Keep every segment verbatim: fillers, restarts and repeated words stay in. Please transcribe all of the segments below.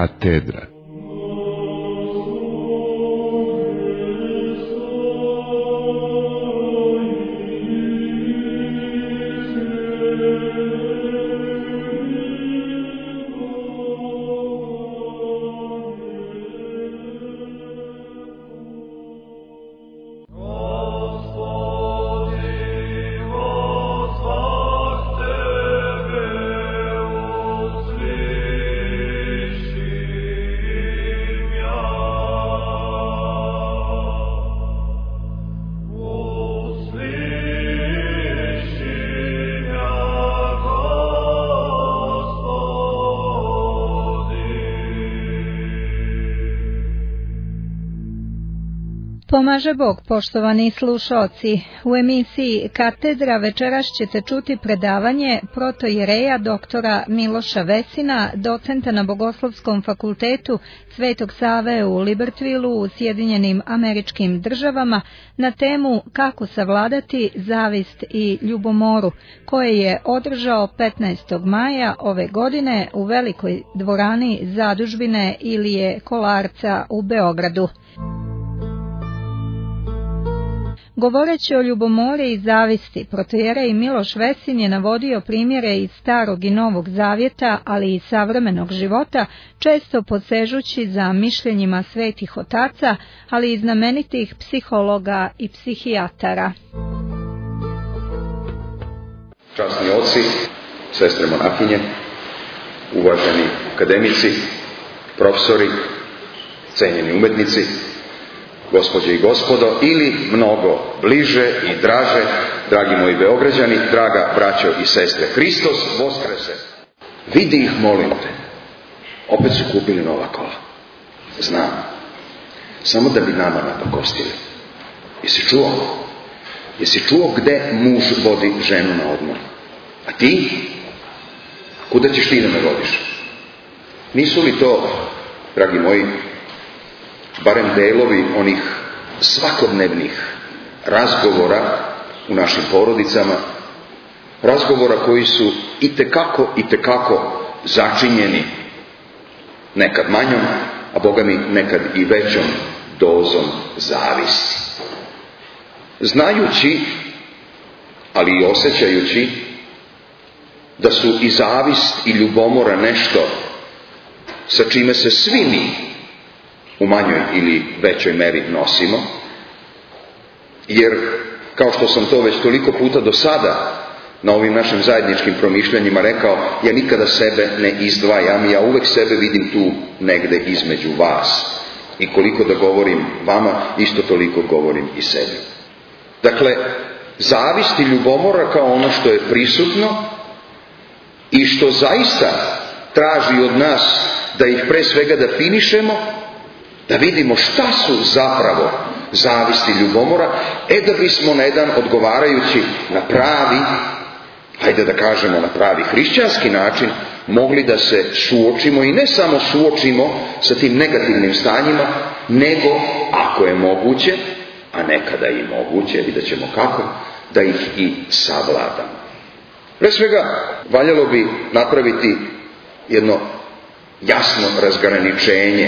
Katedra. Pomaže Bog, poštovani slušaoci. U emisiji Katedra večeras ćete čuti predavanje protojereja doktora Miloša Vesina, docenta na Bogoslovskom fakultetu Svetog Save u Libertvilu u Sjedinjenim Američkim Državama na temu kako savladati zavist i ljubomoru, koje je održao petnaestog maja ove godine u velikoj dvorani Zadužbine Ilije Kolarca u Beogradu. Govoreći o ljubomori i zavisti, protojerej Miloš Vesin je navodio primjere iz Starog i Novog Zavjeta, ali i savremenog života, često posežući za mišljenjima svetih otaca, ali i znamenitih psihologa i psihijatara. Časni oci, sestre monahinje, uvaženi akademici, profesori, cenjeni umetnici, gospođe i gospodo, ili mnogo bliže i draže, dragi moji Beograđani, draga braćo i sestre, Hristos Voskrese. Vidi ih, molim te. Opet su kupili nova kola. Znam. Samo da bi nama napakostili. Jesi čuo? Jesi čuo gde muž vodi ženu na odmor? A ti? Kuda ćeš ti da me vodiš? Nisu li to, dragi moji, barem delovi onih svakodnevnih razgovora u našim porodicama, razgovora koji su itekako, itekako začinjeni nekad manjom, a Boga mi nekad i većom dozom zavisti. Znajući, ali i osjećajući da su i zavist i ljubomora nešto sa čime se svi mi u manjoj ili većoj meri nosimo, jer, kao što sam to već toliko puta do sada na ovim našim zajedničkim promišljanjima rekao, ja nikada sebe ne izdvajam, ja uvek sebe vidim tu negde između vas. I koliko da govorim vama, isto toliko govorim i sebi. Dakle, zavist i ljubomora kao ono što je prisutno i što zaista traži od nas da ih pre svega definišemo, da vidimo šta su zapravo zavist i ljubomora, e da bismo na jedan odgovarajući, na pravi, hajde da kažemo na pravi hrišćanski način, mogli da se suočimo i ne samo suočimo sa tim negativnim stanjima, nego, ako je moguće, a nekada i moguće, vidjet ćemo kako, da ih i savladamo. Pre svega, valjalo bi napraviti jedno jasno razgraničenje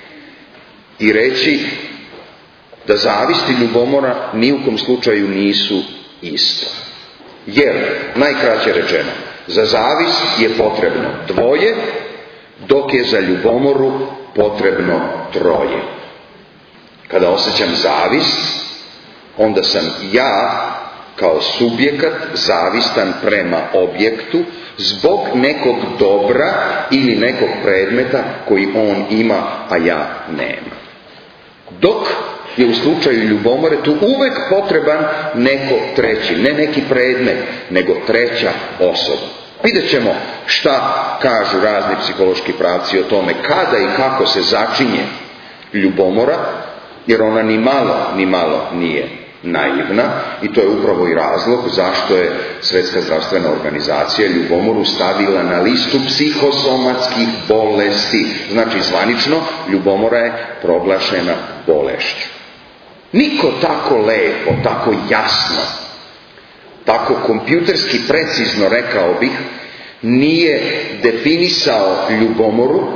i reći da zavist i ljubomora ni u kom slučaju nisu isto. Jer, najkraće rečeno, za zavist je potrebno dvoje, dok je za ljubomoru potrebno troje. Kada osjećam zavist, onda sam ja kao subjekat zavistan prema objektu zbog nekog dobra ili nekog predmeta koji on ima, a ja nemam. Dok je u slučaju ljubomore tu uvek potreban neko treći, ne neki predmet, nego treća osoba. Vidjet ćemo šta kažu razni psihološki pravci o tome kada i kako se začinje ljubomora, jer ona ni malo, ni malo nije naivna i to je upravo i razlog zašto je Svjetska zdravstvena organizacija ljubomoru stavila na listu psihosomatskih bolesti. Znači, zvanično, ljubomora je proglašena bolešću. Niko tako lepo, tako jasno, tako kompjuterski precizno, rekao bih, nije definisao ljubomoru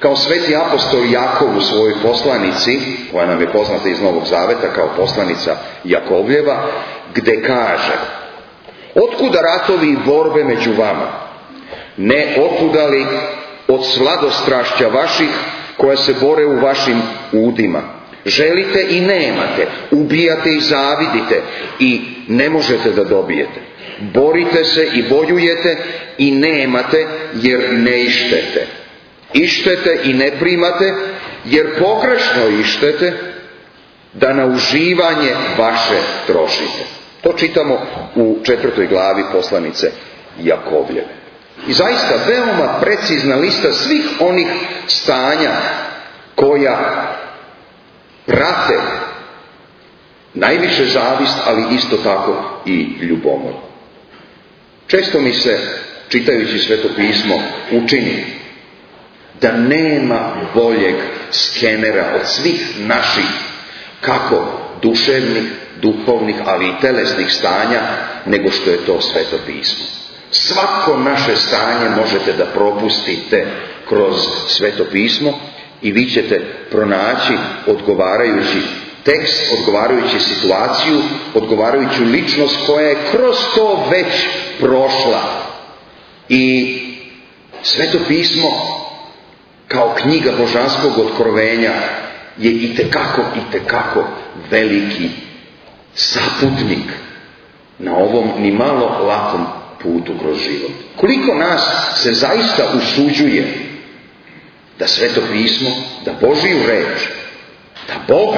Kao sveti apostol Jakov u svojoj poslanici, koja nam je poznata iz Novog Zaveta kao poslanica Jakovljeva, gde kaže: otkuda ratovi i borbe među vama? Ne otkuda li od sladostrašća vaših koja se bore u vašim udima? Želite i nemate, ubijate i zavidite i ne možete da dobijete. Borite se i bojujete i nemate jer ne ištete. Ištete i ne primate jer pogrešno ištete, da na uživanje vaše trošite. To čitamo u četvrtoj glavi poslanice Jakovljeve. I zaista veoma precizna lista svih onih stanja koja prate najviše zavist, ali isto tako i ljubomor. Često mi se, čitajući Sveto pismo, učini da nema boljeg skenera od svih naših, kako duševnih, duhovnih, ali i telesnih stanja, nego što je to Sveto pismo. Svako naše stanje možete da propustite kroz Sveto pismo i vi ćete pronaći odgovarajući tekst, odgovarajući situaciju, odgovarajuću ličnost koja je kroz to već prošla. I Sveto pismo kao knjiga božanskog otkrovenja je itekako, itekako veliki saputnik na ovom ni malo lakom putu kroz život. Koliko nas se zaista usuđuje da Sveto pismo, da Božiju reč, da Boga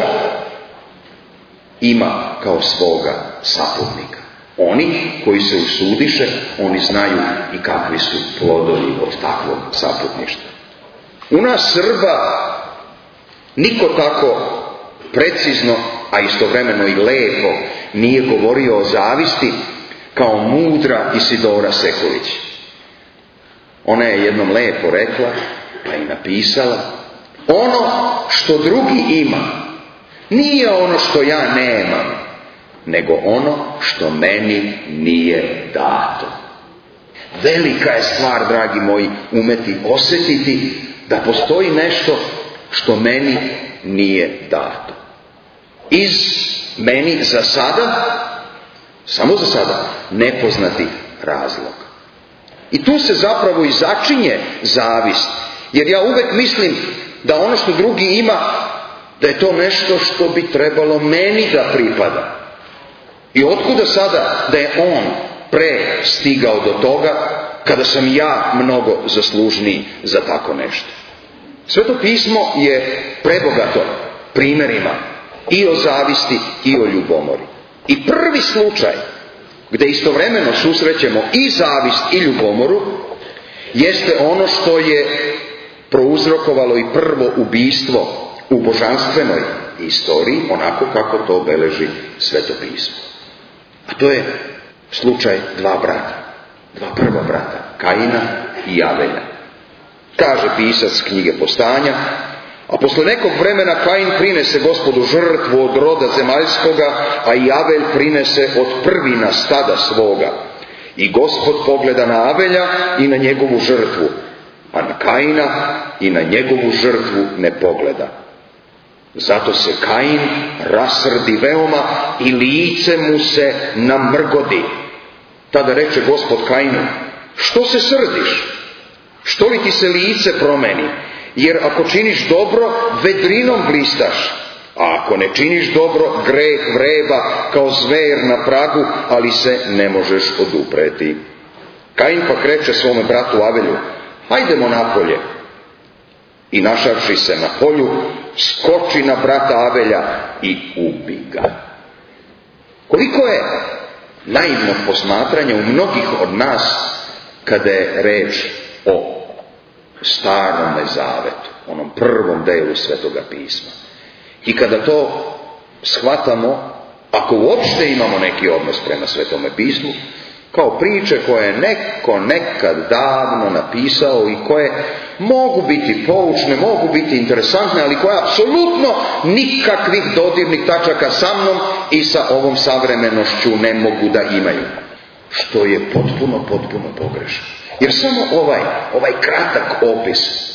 ima kao svoga saputnika. Oni koji se usudiše, oni znaju i kakvi su plodovi od takvog saputništva. U nas Srba niko tako precizno, a istovremeno i lepo nije govorio o zavisti kao mudra Isidora Sekulić. Ona je jednom lepo rekla, pa i napisala: ono što drugi ima nije ono što ja nemam, nego ono što meni nije dato. Velika je stvar, dragi moji, umeti osjetiti da postoji nešto što meni nije dato. Iz meni za sada, samo za sada, nepoznati razlog. I tu se zapravo i začinje zavist. Jer ja uvek mislim da ono što drugi ima, da je to nešto što bi trebalo meni da pripada. I otkuda sada da je on pre stigao do toga, kada sam ja mnogo zaslužniji za tako nešto. Sveto pismo je prebogato primjerima i o zavisti i o ljubomori. I prvi slučaj gdje istovremeno susrećemo i zavist i ljubomoru jeste ono što je prouzrokovalo i prvo ubijstvo u božanstvenoj istoriji, onako kako to beleži Sveto pismo. A to je slučaj dva brata, dva prva brata, Kaina i Avelja. Kaže pisac knjige Postanja: a posle nekog vremena Kain prinese Gospodu žrtvu od roda zemaljskoga, a i Avelj prinese od prvina stada svoga. I Gospod pogleda na Avelja i na njegovu žrtvu, a na Kaina i na njegovu žrtvu ne pogleda. Zato se Kain rasrdi veoma i lice mu se namrgodi. Tada reče Gospod Kainu: što se srdiš? Što li ti se lice promeni? Jer ako činiš dobro, vedrinom blistaš, a ako ne činiš dobro, greh vreba kao zver na pragu, ali se ne možeš odupreti. Kain pak reče svome bratu Avelju: hajdemo napolje. I našavši se na polju, skoči na brata Avelja i ubi ga. Koliko je naivnog posmatranja u mnogih od nas kada je reč o Starome zavetu, onom prvom delu Svetoga pisma. I kada to shvatamo, ako uopšte imamo neki odnos prema Svetome pismu, kao priče koje je neko nekad davno napisao i koje mogu biti poučne, mogu biti interesantne, ali koje apsolutno nikakvih dodirnih tačaka sa mnom i sa ovom savremenošću ne mogu da imaju. Što je potpuno, potpuno pogrešno. Jer samo ovaj, ovaj kratak opis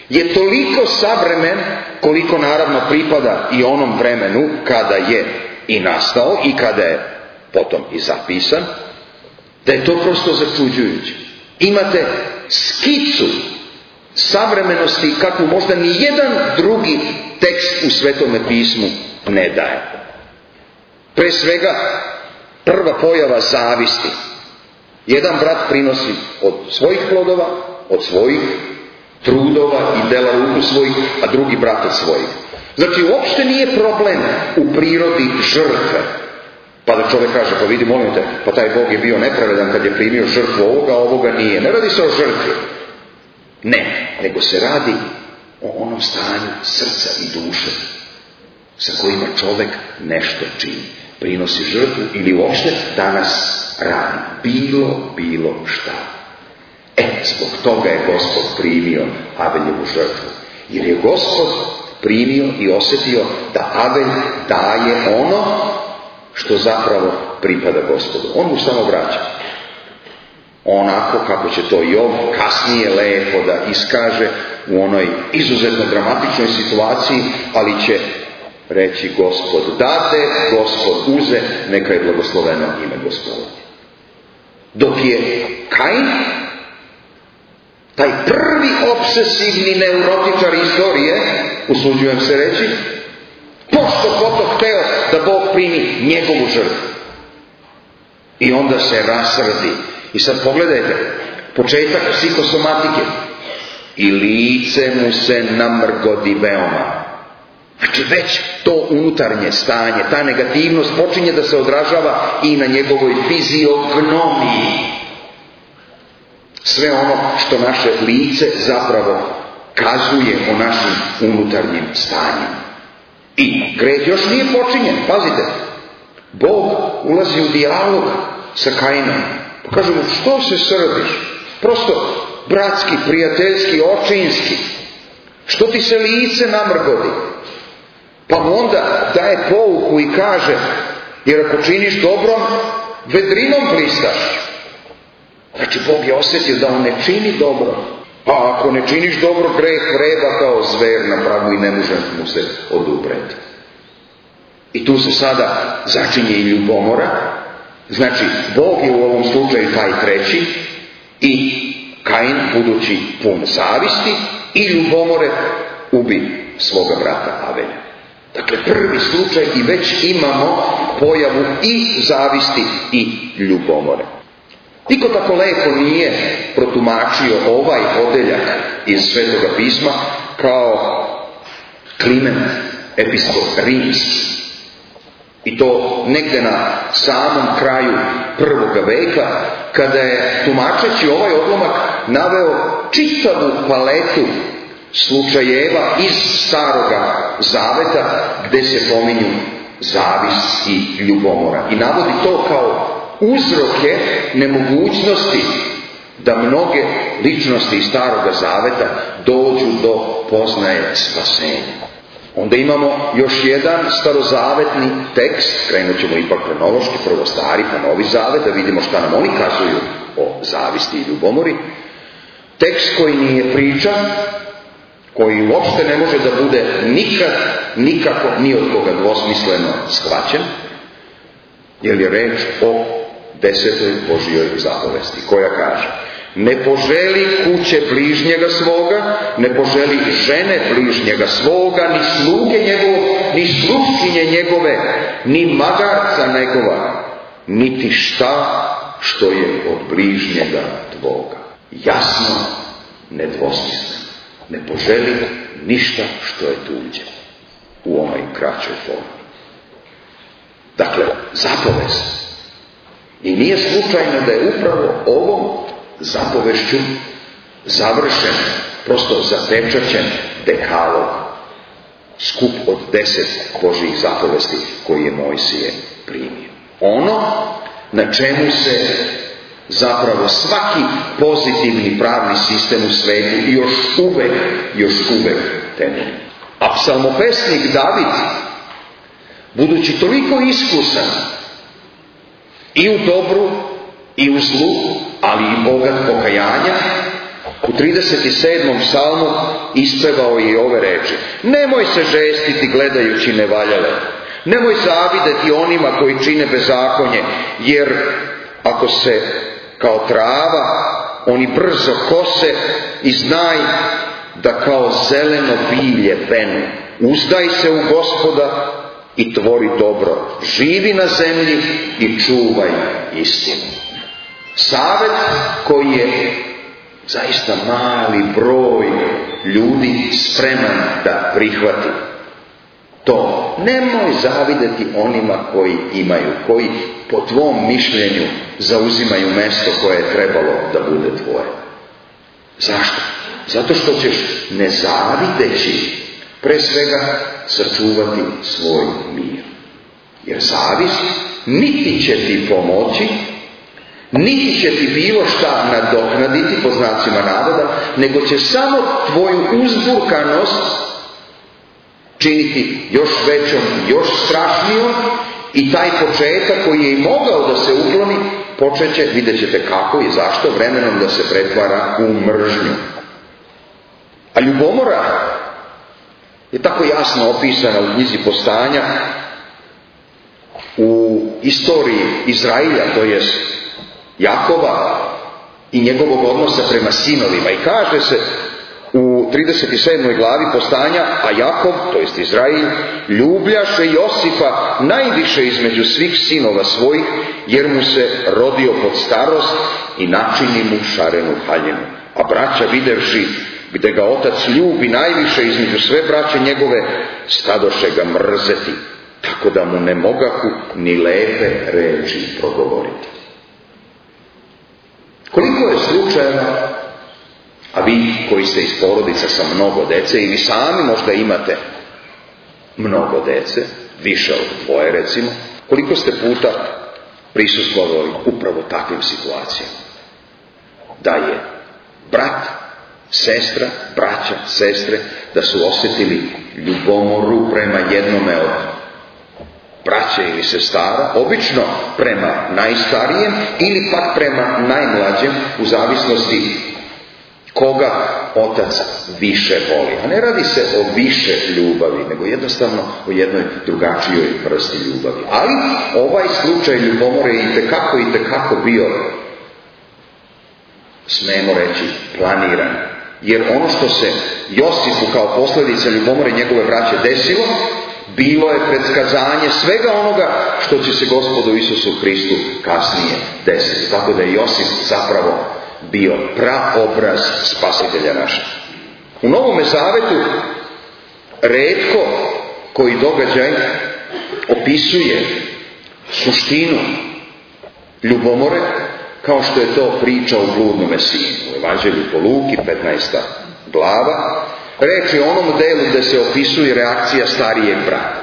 je toliko savremen koliko naravno pripada i onom vremenu kada je i nastao i kada je potom i zapisan, da je to prosto začuđujuće. Imate skicu savremenosti kakvu možda ni jedan drugi tekst u Svetome pismu ne daje. Pre svega, prva pojava zavisti. Jedan brat prinosi od svojih plodova, od svojih trudova i dela ruku svojih, a drugi brat od svojih. Znači, uopšte nije problem u prirodi žrtve. Pa da čovjek kaže, pa vidi, molim te, pa taj Bog je bio nepravedan kad je primio žrtvu ovoga, a ovoga nije. Ne radi se o žrtvi. Ne, nego se radi o onom stanju srca i duše sa kojima čovjek nešto čini. Prinosi žrtvu ili uopšte danas radi. Bilo, bilo šta. E, zbog toga je Gospod primio Abeljevu žrtvu. Jer je Gospod primio i osjetio da Abel daje ono što zapravo pripada Gospodu. On mu samo vraća. Onako kako će to i on kasnije lepo da iskaže u onoj izuzetno dramatičnoj situaciji, ali će reći Gospod dade, Gospod uze, neka je blagosloveno ime Gospoda. Dok je Kain, taj prvi obsesivni neurotičar istorije, usuđujem se reći, pošto poto hteo da Bog primi njegovu žrtvu. I onda se rasrdi. I sad pogledajte, početak psihosomatike. I lice mu se namrgodi veoma. Znači već to unutarnje stanje, ta negativnost počinje da se odražava i na njegovoj fiziognomiji. Sve ono što naše lice zapravo kazuje o našim unutarnjim stanjima. I greh još nije počinjen, pazite. Bog ulazi u dijalog sa Kainom. Pa kaže mu, što se srdiš? Prosto bratski, prijateljski, očinski. Što ti se lice namrgodi? Pa mu onda daje pouku i kaže, jer ako činiš dobrom, vedrinom blistaš. Znači, Bog je osjetio da on ne čini dobro. A ako ne činiš dobro, greh vreba kao zver na pragu i ne može mu se odupreti. I tu se sada začinje i ljubomora. Znači, Bog je u ovom slučaju taj treći i Kain, budući pun zavisti i ljubomore, ubi svoga brata Avelja. Dakle, prvi slučaj i već imamo pojavu i zavisti i ljubomore. Niko tako lepo nije protumačio ovaj odeljak iz Svetoga pisma kao Kliment, episkop rimski. I to negde na samom kraju prvoga veka, kada je, tumačeći ovaj odlomak, naveo čitavu paletu slučajeva iz Staroga Zaveta gde se pominju zavist i ljubomora. I navodi to kao uzroke nemogućnosti da mnoge ličnosti iz Staroga Zaveta dođu do poznaje spasenja. Onda imamo još jedan starozavetni tekst, krenut ćemo ipak kronološki, prvo Stari pa Novi Zavet, da vidimo šta nam oni kazuju o zavisti i ljubomori. Tekst koji nije priča, koji uopšte ne može da bude nikad, nikako, ni od koga dvosmisleno shvaćen, jer je reč o desetoj Božijoj zapovesti, koja kaže: ne poželi kuće bližnjega svoga, ne poželi žene bližnjega svoga, ni sluge njegovog, ni sluškinje njegove, ni magarca njegova, niti šta što je od bližnjega tvoga. Jasno, nedvosmisleno. Ne poželi ništa što je tuđe u onoj kraćoj formi. Dakle, zapovest. I nije slučajno da je upravo ovom zapovešću završen, prosto zapečaćen dekalog, skup od deset Božjih zapovesti koji je Mojsije primio. Ono na čemu se zapravo svaki pozitivni pravni sistem u svetu još uvek, još uvek temelji. A psalmopesnik David, budući toliko iskusan i u dobru i u zlu, ali i bogat pokajanja, u trideset sedmom psalmu ispevao je i ove reči: nemoj se žestiti gledajući nevaljale, nemoj zavideti onima koji čine bezakonje, jer ako se kao trava oni brzo kose, i znaj da kao zeleno bilje venu. Uzdaj se u Gospoda i tvori dobro, živi na zemlji i čuvaj istinu. Savet koji je zaista mali broj ljudi spreman da prihvati. To nemoj zavideti onima koji imaju, koji po tvom mišljenju zauzimaju mesto koje je trebalo da bude tvoje. Zašto? Zato što ćeš nezavideći pre svega sačuvati svoj mir. Jer zavist niti će ti pomoći, niti će ti bilo šta nadoknaditi, po znacima navoda, nego će samo tvoju uzburkanost činiti još većom, još strašnijom, i taj početak koji je i mogao da se ukloni, počet će, vidjet ćete kako i zašto, vremenom da se pretvara u mržnju. A ljubomora je tako jasno opisana u knjizi Postanja, u istoriji Izrailja, to jest Jakova i njegovog odnosa prema sinovima. I kaže se u trideset sedmoj glavi Postanja: a Jakov, to jest Izrail, ljubljaše Josipa najviše između svih sinova svojih, jer mu se rodio pod starost i načini mu šarenu haljinu. A braća, videvši gde ga otac ljubi najviše između sve braće njegove, stadoše ga mrzeti, tako da mu ne mogahu ni lepe reči progovoriti. Koliko je slučajeva, a vi koji ste iz porodica sa mnogo dece, i vi sami možda imate mnogo dece, više od dvoje recimo, koliko ste puta prisustvovali upravo takvim situacijama? Da je brat, sestra, braća, sestre, da su osjetili ljubomoru prema jednome od braće ili sestara, obično prema najstarijem ili pak prema najmlađem, u zavisnosti koga otac više voli. A ne radi se o više ljubavi, nego jednostavno o jednoj drugačijoj vrsti ljubavi. Ali ovaj slučaj ljubomore je itekako, itekako bio, smemo reći, planiran. Jer ono što se Josipu kao posljedica ljubomore njegove braće desilo, bilo je predskazanje svega onoga što će se Gospodu Isusu Hristu kasnije desiti. Tako da je Josip zapravo bio praobraz spasitelja našeg. U Novome Zavetu retko koji događaj opisuje suštinu ljubomore kao što je to priča o bludnome sinu. U Evanđelju po Luki, petnaesta glava, reč je o onom delu gde se opisuje reakcija starijeg brata.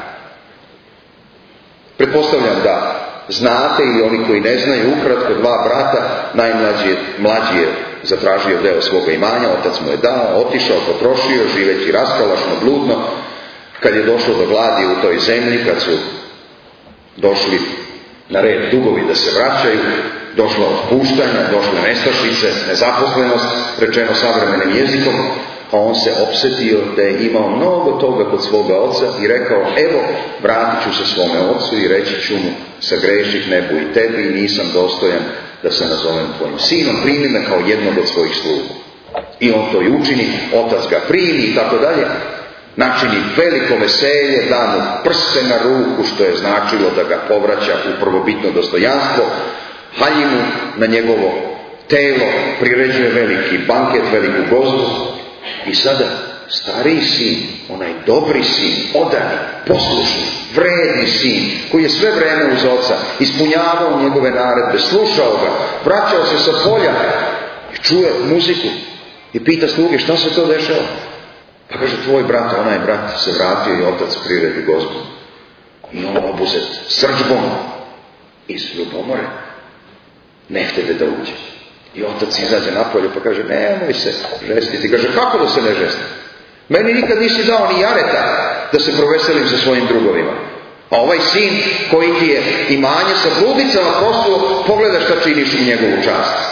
Pretpostavljam da znate, ili oni koji ne znaju, ukratko, dva brata, najmlađi mlađi je zatražio deo svoga imanja, otac mu je dao, otišao, potrošio, živeći raskalašno, bludno. Kad je došlo do gladi u toj zemlji, kad su došli na red dugovi da se vraćaju, došlo otpuštanja, došle nestašice, nezaposlenost, rečeno savremenim jezikom, a on se opsetio da je imao mnogo toga kod svoga oca i rekao: evo, vratit ću se svome ocu i reći ću mu: sagreših nebu i tebi i nisam dostojan da se nazovem tvojim sinom, primi me kao jednog od svojih sluga. I on to i učini, otac ga primi i tako dalje. Načini veliko veselje, da mu prste na ruku, što je značilo da ga povraća u prvobitno dostojanstvo, haljinu na njegovo telo, priređuje veliki banket, veliku gozbu. I sada stariji sin, onaj dobri sin, odani, poslušni, vredni sin, koji je sve vreme uz oca, ispunjavao njegove naredbe, slušao ga, vraćao se sa polja i čuje muziku i pita sluge: šta se to dešava? Pa kaže: tvoj brat, onaj brat se vratio i otac priredi gozbu. I on obuzet srdžbom iz ljubomore ne htede da uđe. I otac izađe napolje pa kaže: nemoj se žestiti. Kaže: kako da se ne žesti? Meni nikad nisi dao ni jareta da se proveselim sa svojim drugovima. A ovaj sin koji ti je imanje sa bludnicama poslao, pogledaj šta činiš u njegovu čast.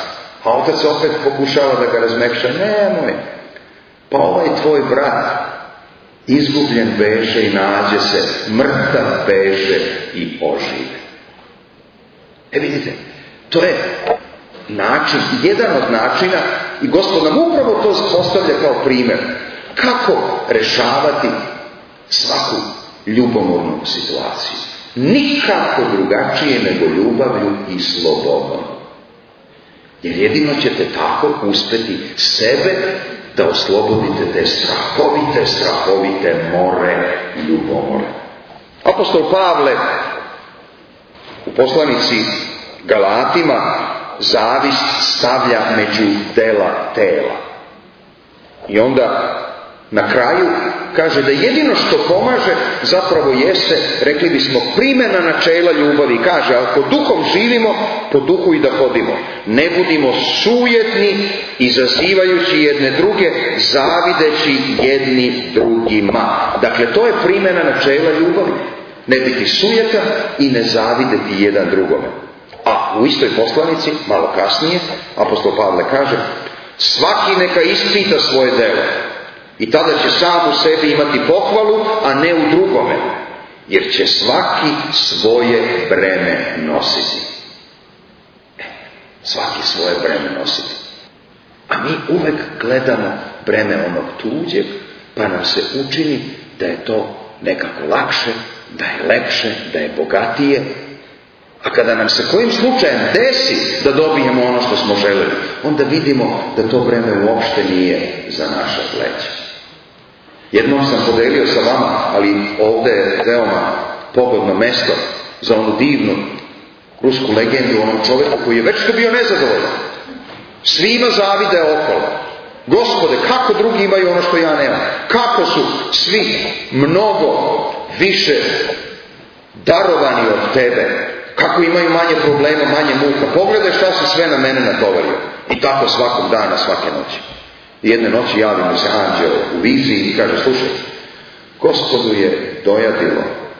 A otac opet pokušava da ga razmekša. Nemoj, pa ovaj tvoj brat izgubljen beže i nađe se, mrtav beže i ožive. E vidite, to je način, jedan od načina, i Gospod nam upravo to postavlja kao primjer, kako rešavati svaku ljubomornu situaciju. Nikako drugačije nego ljubavlju i slobodom. Jer jedino ćete tako uspjeti sebe da oslobodite te strahovite, strahovite more ljubomore. Apostol Pavle u poslanici Galatima zavist stavlja među dela tela. I onda na kraju kaže da jedino što pomaže zapravo jeste, rekli bismo, primjena načela ljubavi. Kaže, ako duhom živimo, po duhu i da hodimo. Ne budimo sujetni, izazivajući jedne druge, zavideći jedni drugima. Dakle, to je primjena načela ljubavi. Ne biti sujetan i ne zavideti jedan drugome. A u istoj poslanici, malo kasnije, apostol Pavle kaže, svaki neka ispita svoje delo. I tada će sam u sebi imati pohvalu, a ne u drugome. Jer će svaki svoje breme nositi. Svaki svoje breme nositi. A mi uvek gledamo breme onog tuđeg, pa nam se učini da je to nekako lakše, da je lepše, da je bogatije. A kada nam se kojim slučajem desi da dobijemo ono što smo želeli, onda vidimo da to breme uopšte nije za naša pleća. Jednom sam podelio sa vama, ali ovdje je veoma pogodno mesto za onu divnu rusku legendu o onom čovjeku koji je već to bio nezadovoljan. Svima zavide okolo. Gospode, kako drugi imaju ono što ja nemam? Kako su svi mnogo više darovani od tebe? Kako imaju manje problema, manje muka? Pogledaj šta se sve na mene natovario. I tako svakog dana, svake noći. Jedne noći javi mu se anđeo u viziji i kaže, slušaj, Gospodu je dojadilo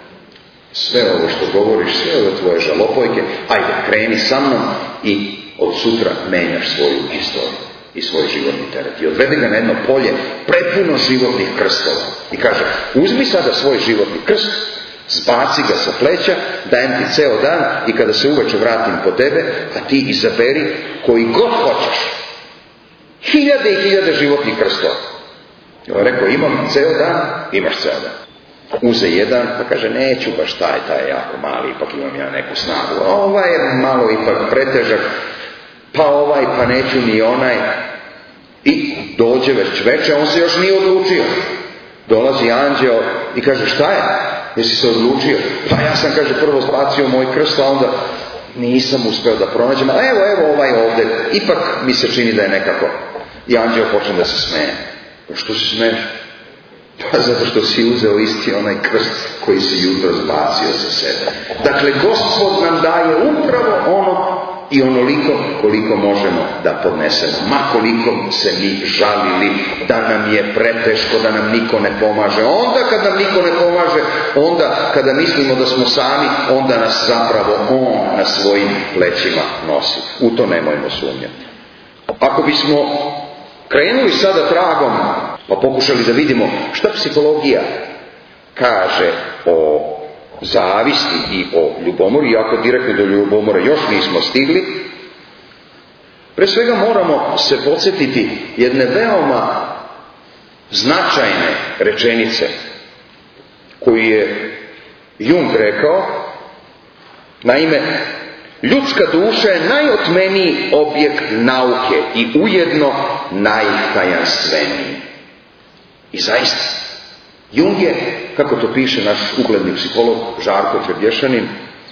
sve ovo što govoriš, sve ove tvoje žalopojke, ajde, kreni sa mnom i od sutra menjaš svoju istoriju i svoj životni teret. I odvede ga na jedno polje prepuno životnih krstova. I kaže, uzmi sada svoj životni krst, zbaci ga sa pleća, dajem ti ceo dan i kada se uveče vratim po tebe, a ti izaberi koji god hoćeš. Hiljade i hiljade životnih krstova. I on rekao, imam ceo dan, imaš ceo dan. Uze jedan, pa kaže, neću baš taj, taj je jako mali, ipak imam ja neku snagu. Ovaj je malo ipak pretežak, pa ovaj, pa neću ni onaj. I dođe već veče, on se još nije odlučio. Dolazi anđeo i kaže, šta je? Jesi se odlučio? Pa ja sam, kaže, prvo zbacio moj krst, a onda nisam uspeo da pronađem. A evo, evo ovaj ovdje, ipak mi se čini da je nekako. I anđeo počne da se smeje. Pa što se smeješ? Pa zato što si uzeo isti onaj krst koji si jutro zbacio za sebe. Dakle, Gospod nam daje upravo ono i onoliko koliko možemo da podnesemo. Ma koliko se mi žalili da nam je preteško, da nam niko ne pomaže. Onda kad nam niko ne pomaže, onda kada mislimo da smo sami, onda nas zapravo On na svojim plećima nosi. U to nemojmo sumnjati. Ako bismo krenuli sada tragom, pa pokušali da vidimo šta psihologija kaže o zavisti i o ljubomori, iako direktno do ljubomore još nismo stigli, pre svega moramo se podsjetiti jedne veoma značajne rečenice koju je Jung rekao. Naime, ljudska duša je najotmeniji objekt nauke i ujedno najtajanstveniji. I zaista, Jung je, kako to piše naš ugledni psiholog Žarko Trebješanin,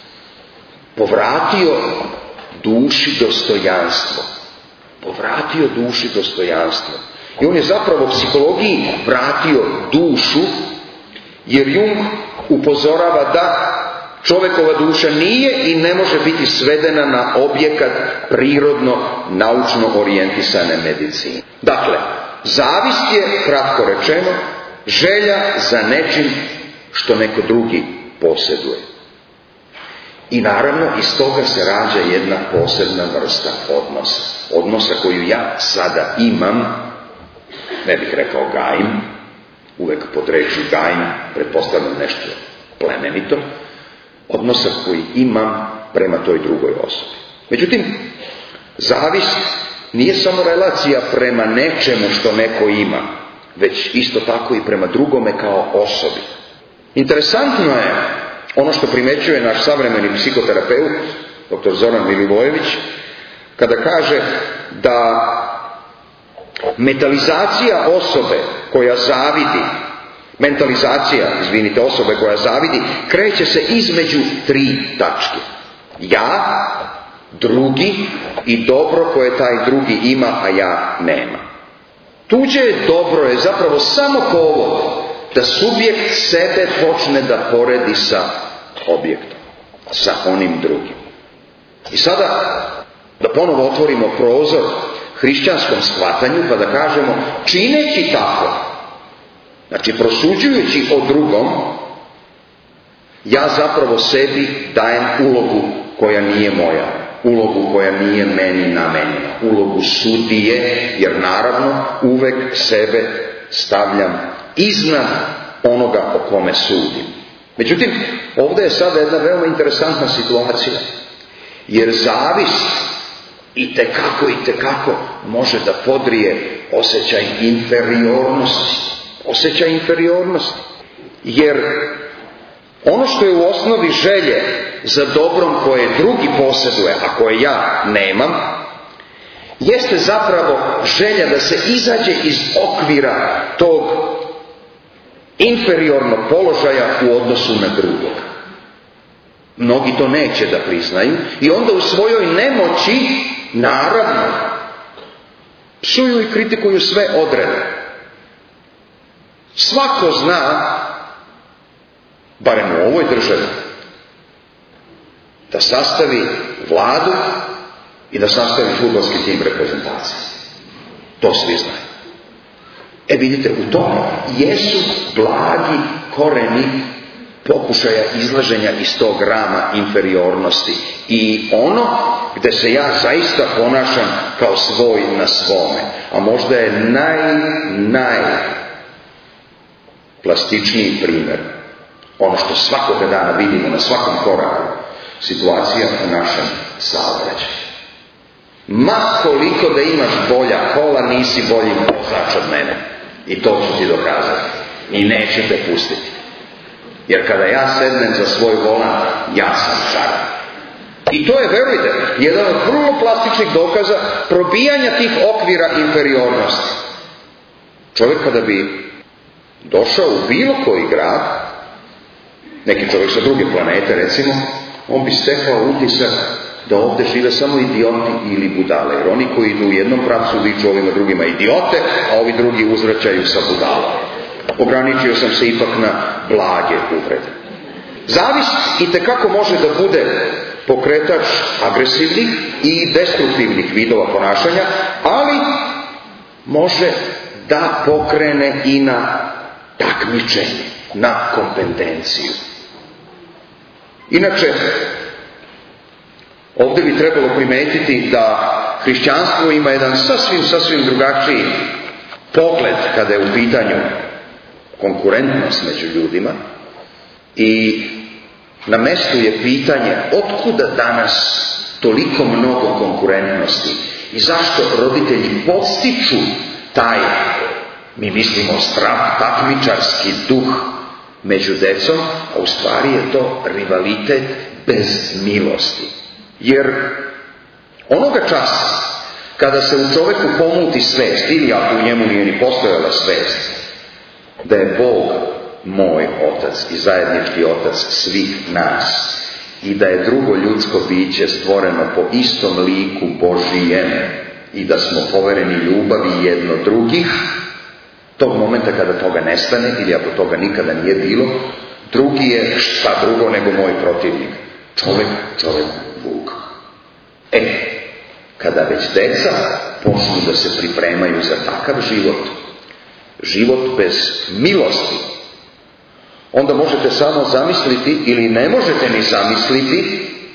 povratio duši dostojanstvo. Povratio duši dostojanstvo. I on je zapravo psihologiji vratio dušu, jer Jung upozorava da čovjekova duša nije i ne može biti svedena na objekat prirodno, naučno orijentisane medicine. Dakle, zavist je, kratko rečeno, želja za nečim što neko drugi posjeduje. I naravno iz toga se rađa jedna posebna vrsta odnosa. Odnosa koju ja sada imam, ne bih rekao gajim, uvek pod rečju gajim pretpostavljam nešto plemenito, odnosa koji imam prema toj drugoj osobi. Međutim, zavist nije samo relacija prema nečemu što neko ima, već isto tako i prema drugome kao osobi. Interesantno je ono što primećuje naš savremeni psihoterapeut, doktor Zoran Milivojević, kada kaže da metalizacija osobe koja zavidi, mentalizacija, izvinite, osobe koja zavidi, kreće se između tri tačke. Ja, drugi i dobro koje taj drugi ima, a ja nema. Tuđe dobro je zapravo samo povod da subjekt sebe počne da poredi sa objektom, sa onim drugim. I sada da ponovo otvorimo prozor hrišćanskom shvatanju pa da kažemo, čineći tako, znači prosuđujući o drugom, ja zapravo sebi dajem ulogu koja nije moja, ulogu koja nije meni namenjena, ulogu sudije, jer naravno uvek sebe stavljam iznad onoga o kome sudim. Međutim, ovdje je sada jedna veoma interesantna situacija, jer zavist i tekako i tekako može da podrije osjećaj inferiornosti. Osjećaj inferiornosti. Jer ono što je u osnovi želje za dobrom koje drugi posjeduje, a koje ja nemam, jeste zapravo želja da se izađe iz okvira tog inferiornog položaja u odnosu na drugog. Mnogi to neće da priznaju i onda u svojoj nemoći, naravno, psuju i kritikuju sve odrede. Svako zna, barem u ovoj državi, da sastavi vladu i da sastavi fudbalski tim reprezentacije. To svi znaju. E vidite, u tome jesu blagi koreni pokušaja izlaženja iz tog rama inferiornosti. I ono gde se ja zaista ponašam kao svoj na svome. A možda je naj, naj plastičniji primjer. Ono što svakoga dana vidimo na svakom koraku. Situacija u našem saobraćaju. Ma koliko da imaš bolja kola, nisi bolji vozač od mene. I to ću ti dokazati. I neću te pustiti. Jer kada ja sednem za svoj volan, ja sam car. I to je, verujte, jedan od vrlo plastičnih dokaza probijanja tih okvira inferiornosti. Čovjek kada bi došao u bilo koji grad, neki čovjek sa druge planete recimo, on bi stekao utisak da ovdje žive samo idioti ili budale. Jer oni koji idu u jednom pravcu viču ovima drugima idiote, a ovi drugi uzvraćaju sa budalom. Ograničio sam se ipak na blage uvrede. Zavist itekako može da bude pokretač agresivnih i destruktivnih vidova ponašanja, ali može da pokrene i na takmičenje, na kompetenciju. Inače, ovdje bi trebalo primetiti da hrišćanstvo ima jedan sasvim, sasvim drugačiji pogled kada je u pitanju konkurentnost među ljudima i na mestu je pitanje otkuda danas toliko mnogo konkurentnosti i zašto roditelji podstiču taj, mi mislimo, zdrav takmičarski duh među decom, a u stvari je to rivalitet bez milosti. Jer onoga časa kada se u čoveku pomuti svest, ili ako u njemu nije ni postojala svest, da je Bog moj otac i zajednički otac svih nas i da je drugo ljudsko biće stvoreno po istom liku Božijem i da smo povereni ljubavi jedno drugih, tog momenta kada toga nestane ili ako toga nikada nije bilo, drugi je šta drugo nego moj protivnik. Čovjek, čovjek, Bog. E, kada već deca počnu da se pripremaju za takav život, život bez milosti, onda možete samo zamisliti ili ne možete ni zamisliti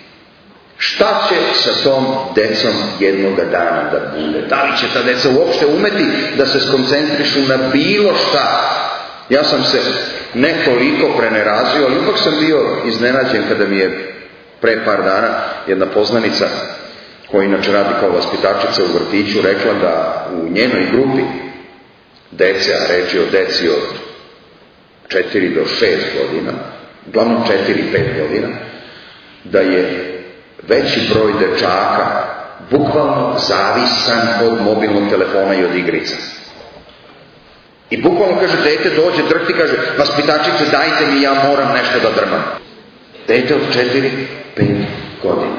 Šta će sa tom decom jednoga dana da bude? Da li će ta deca uopšte umeti da se skoncentrišu na bilo šta? Ja sam se nekoliko prenerazio, ali ipak sam bio iznenađen kada mi je pre par dana jedna poznanica, koja inače radi kao vaspitačica u vrtiću, rekla da u njenoj grupi dece, a reč je o deci od četiri do šest godina, uglavnom četiri do pet godina, da je veći broj dečaka bukvalno zavisan od mobilnog telefona i od igrica. I bukvalno, kaže, dete dođe, drhti, kaže, vaspitačice, dajte mi, ja moram nešto da drmam. Dete od četiri do pet godina.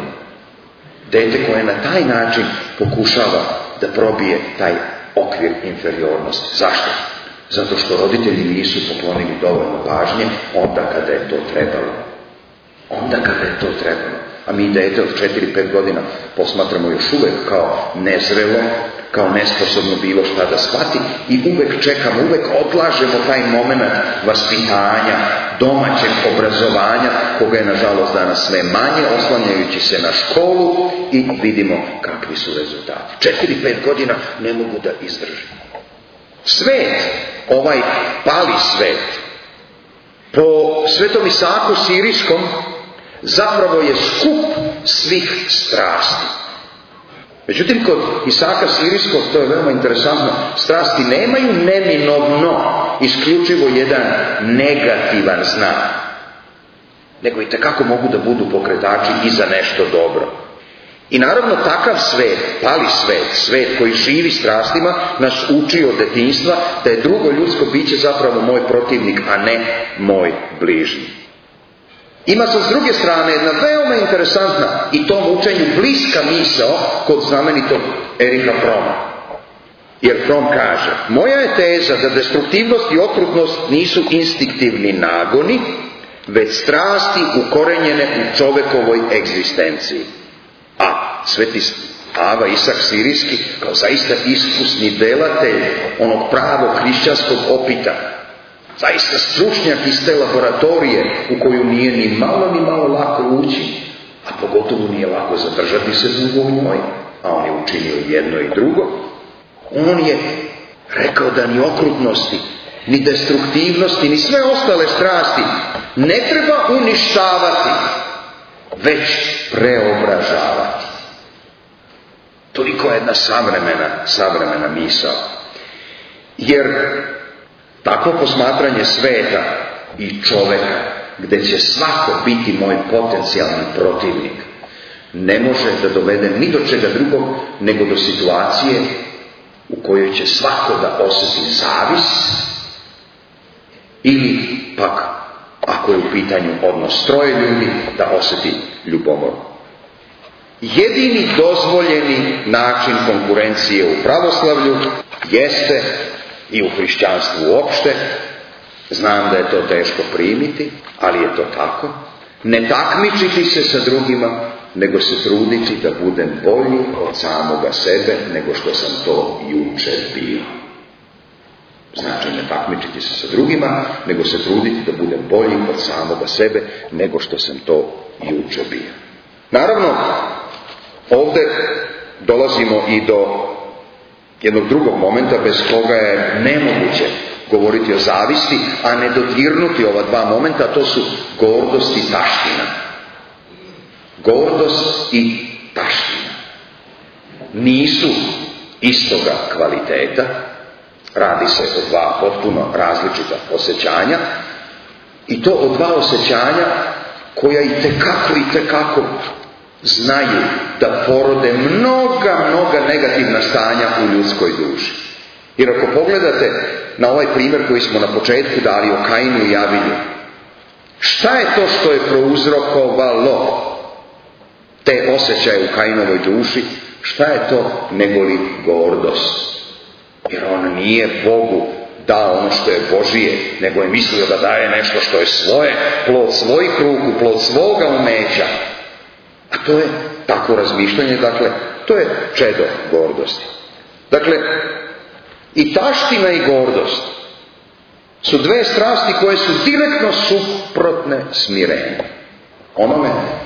Dete koje na taj način pokušava da probije taj okvir inferiornosti. Zašto? Zato što roditelji nisu poklonili dovoljno pažnje onda kada je to trebalo. Onda kada je to trebalo. A mi dete od četiri do pet godina posmatramo još uvek kao nezrelo, kao nesposobno bilo šta da shvati i uvek čekamo, uvek odlažemo taj moment vaspitanja, domaćeg obrazovanja, koga je nažalost danas sve manje, oslanjajući se na školu i vidimo kakvi su rezultati. četiri do pet godina ne mogu da izdrži. Svet, ovaj pali svet, po Svetom Isaku Sirijskom, zapravo je skup svih strasti. Međutim, kod Isaka Sirijskog, to je veoma interesantno, strasti nemaju neminovno isključivo jedan negativan znak, nego i tekako mogu da budu pokretači i za nešto dobro. I naravno takav svet, pali svet, svet koji živi strastima, nas uči od detinjstva da je drugo ljudsko biće zapravo moj protivnik, a ne moj bližnji. Ima se s druge strane jedna veoma interesantna i tom učenju bliska misao kod znamenitog Erika Froma. Jer From kaže, moja je teza da destruktivnost i okrutnost nisu instinktivni nagoni, već strasti ukorenjene u čovekovoj egzistenciji. A Sveti Ava Isak Sirijski, kao zaista iskusni delatelj onog pravog hrišćanskog opita, zaista stručnjak iz te laboratorije u koju nije ni malo ni malo lako ući, a pogotovo nije lako zadržati se dugo u njoj, a on je učinio jedno i drugo, on je rekao da ni okrutnosti, ni destruktivnosti, ni sve ostale strasti ne treba uništavati, već preobražavati. Toliko je jedna savremena, savremena misao. Jer takvo posmatranje sveta i čoveka, gde će svako biti moj potencijalni protivnik, ne može da dovede ni do čega drugog, nego do situacije u kojoj će svako da osjeti zavis, ili pak, ako je u pitanju odnos troje ljudi, da osjeti ljubomoru. Jedini dozvoljeni način konkurencije u pravoslavlju jeste, i u hrišćanstvu uopšte, znam da je to teško primiti, ali je to tako, ne takmičiti se sa drugima, nego se truditi da budem bolji od samoga sebe nego što sam to juče bio. Znači, ne takmičiti se sa drugima, nego se truditi da budem bolji od samoga sebe nego što sam to juče bio. Naravno, ovde dolazimo i do jednog drugog momenta bez koga je nemoguće govoriti o zavisti, a ne dodirnuti ova dva momenta, a to su gordost i taština. Gordost i taština nisu istoga kvaliteta, radi se o dva potpuno različita osjećanja, i to o dva osjećanja koja i tekako i tekako znaju da porode mnoga, mnoga negativna stanja u ljudskoj duši. Jer ako pogledate na ovaj primjer koji smo na početku dali o Kainu i Avilju, šta je to što je prouzrokovalo te osjećaje u Kainovoj duši? Šta je to negoli gordost? Jer on nije Bogu dao ono što je Božije, nego je mislio da daje nešto što je svoje, plod svojih ruku, plod svoga umeća. A to je tako razmišljanje, dakle, to je čedo gordosti. Dakle, i taština i gordost su dve strasti koje su direktno suprotne smirenju. Onome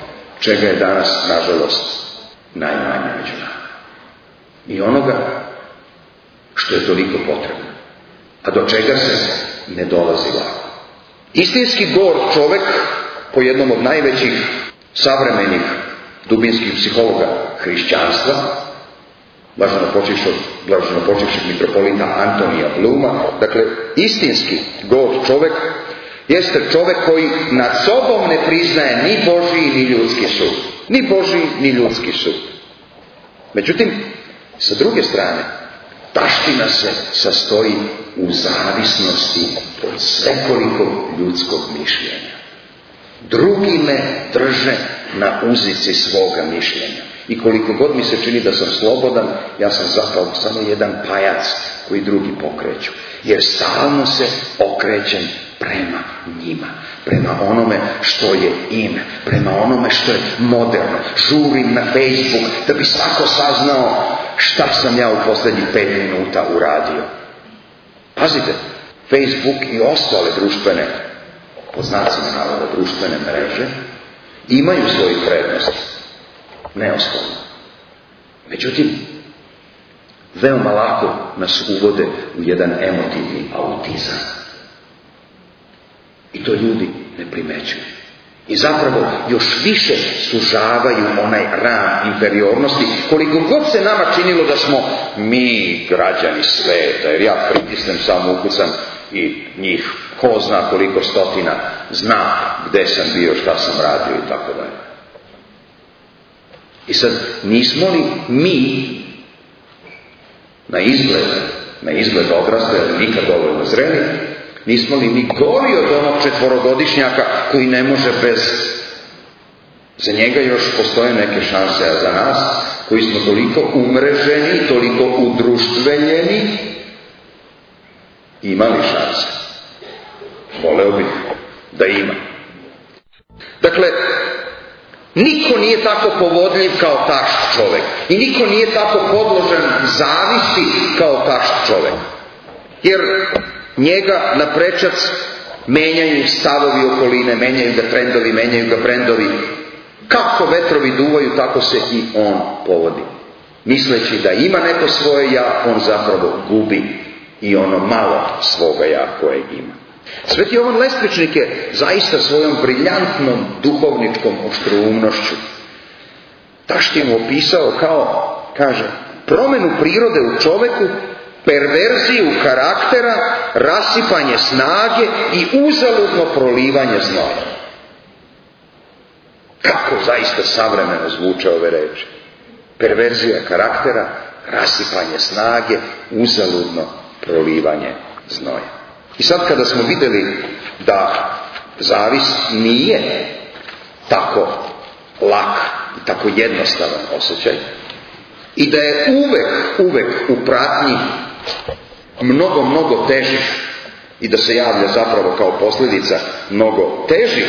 čega je danas, nažalost, najmanje među nama. I onoga što je toliko potrebno, a do čega se ne dolazi lako. Istinski gord čovek, po jednom od najvećih savremenih dubinskih psihologa hrišćanstva, blaženo počivšeg mitropolita Antonija Bluma, dakle, istinski gord čovek jeste čovek koji nad sobom ne priznaje ni Božji ni ljudski sud. Ni Božji ni ljudski sud. Međutim, sa druge strane, taština se sastoji u zavisnosti od svekolikog ljudskog mišljenja. Drugi me drže na uzici svoga mišljenja. I koliko god mi se čini da sam slobodan, ja sam zapravo samo jedan pajac koji drugi pokreću. Jer stalno se okrećem prema njima, prema onome što je in, prema onome što je moderno. Žurim na Facebook da bi svako saznao šta sam ja u posljednjih pet minuta uradio. Pazite, Facebook i ostale društvene, po znacima navoda društvene mreže, imaju svoju prednost. Neosporno. Međutim, veoma lako nas uvode u jedan emotivni autizam. I to ljudi ne primećuju. I zapravo još više sužavaju onaj ram inferiornosti, koliko god se nama činilo da smo mi građani sveta, jer ja pritisnem, samo ukucam i njih ko zna koliko stotina zna gde sam bio, šta sam radio i tako dalje. I sad, nismo li mi na izgled, na izgled odrasli, ali nikad dovoljno zreli, nismo li mi gori od onog četvorogodišnjaka koji ne može bez... Za njega još postoje neke šanse, a za nas, koji smo toliko umreženi, toliko udruštveljeni, imali šanse. Voleo bih da ima. Dakle, niko nije tako povodljiv kao tašt čovek. I niko nije tako podložen zavisti kao tašt čovek. Jer njega naprečac menjaju stavovi okoline, menjaju ga trendovi, menjaju ga brendovi. Kako vetrovi duvaju, tako se i on povodi. Misleći da ima neko svoje ja, on zapravo gubi i ono malo svoga ja koje ima. Sveti Jovan Lestvičnik je zaista svojom briljantnom duhovničkom oštroumnošću taštinu opisao kao, kaže, promenu prirode u čoveku, perverziju karaktera, rasipanje snage i uzaludno prolivanje znoja. Kako zaista savremeno zvuče ove reči. Perverzija karaktera, rasipanje snage, uzaludno prolivanje znoja. I sad kada smo vidjeli da zavist nije tako lak i tako jednostavan osjećaj i da je uvek, uvek u pratnji mnogo, mnogo težih i da se javlja zapravo kao posljedica mnogo težih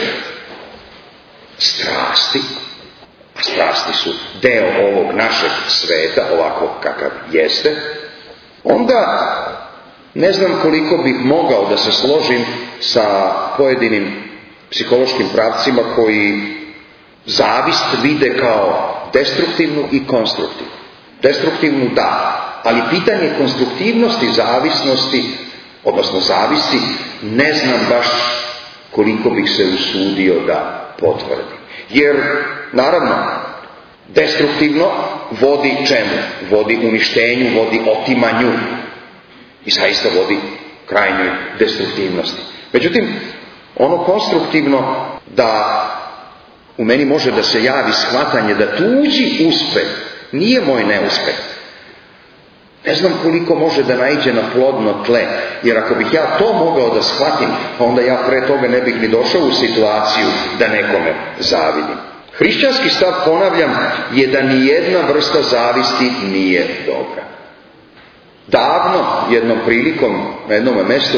strasti, a strasti su deo ovog našeg sveta, ovako kakav jeste, onda ne znam koliko bih mogao da se složim sa pojedinim psihološkim pravcima koji zavist vide kao destruktivnu i konstruktivnu. Destruktivnu da, ali pitanje konstruktivnosti, zavisnosti, odnosno zavisti, ne znam baš koliko bih se usudio da potvrdim. Jer, naravno, destruktivno vodi čemu? Vodi uništenju, vodi otimanju i zaista vodi krajnjoj destruktivnosti. Međutim, ono konstruktivno da u meni može da se javi shvatanje da tuđi uspeh nije moj neuspeh. Ne znam koliko može da naiđe na plodno tle, jer ako bih ja to mogao da shvatim, onda ja pre toga ne bih ni došao u situaciju da nekome zavidim. Hrišćanski stav, ponavljam, je da nijedna vrsta zavisti nije dobra. Davno, jednom prilikom, na jednom mestu,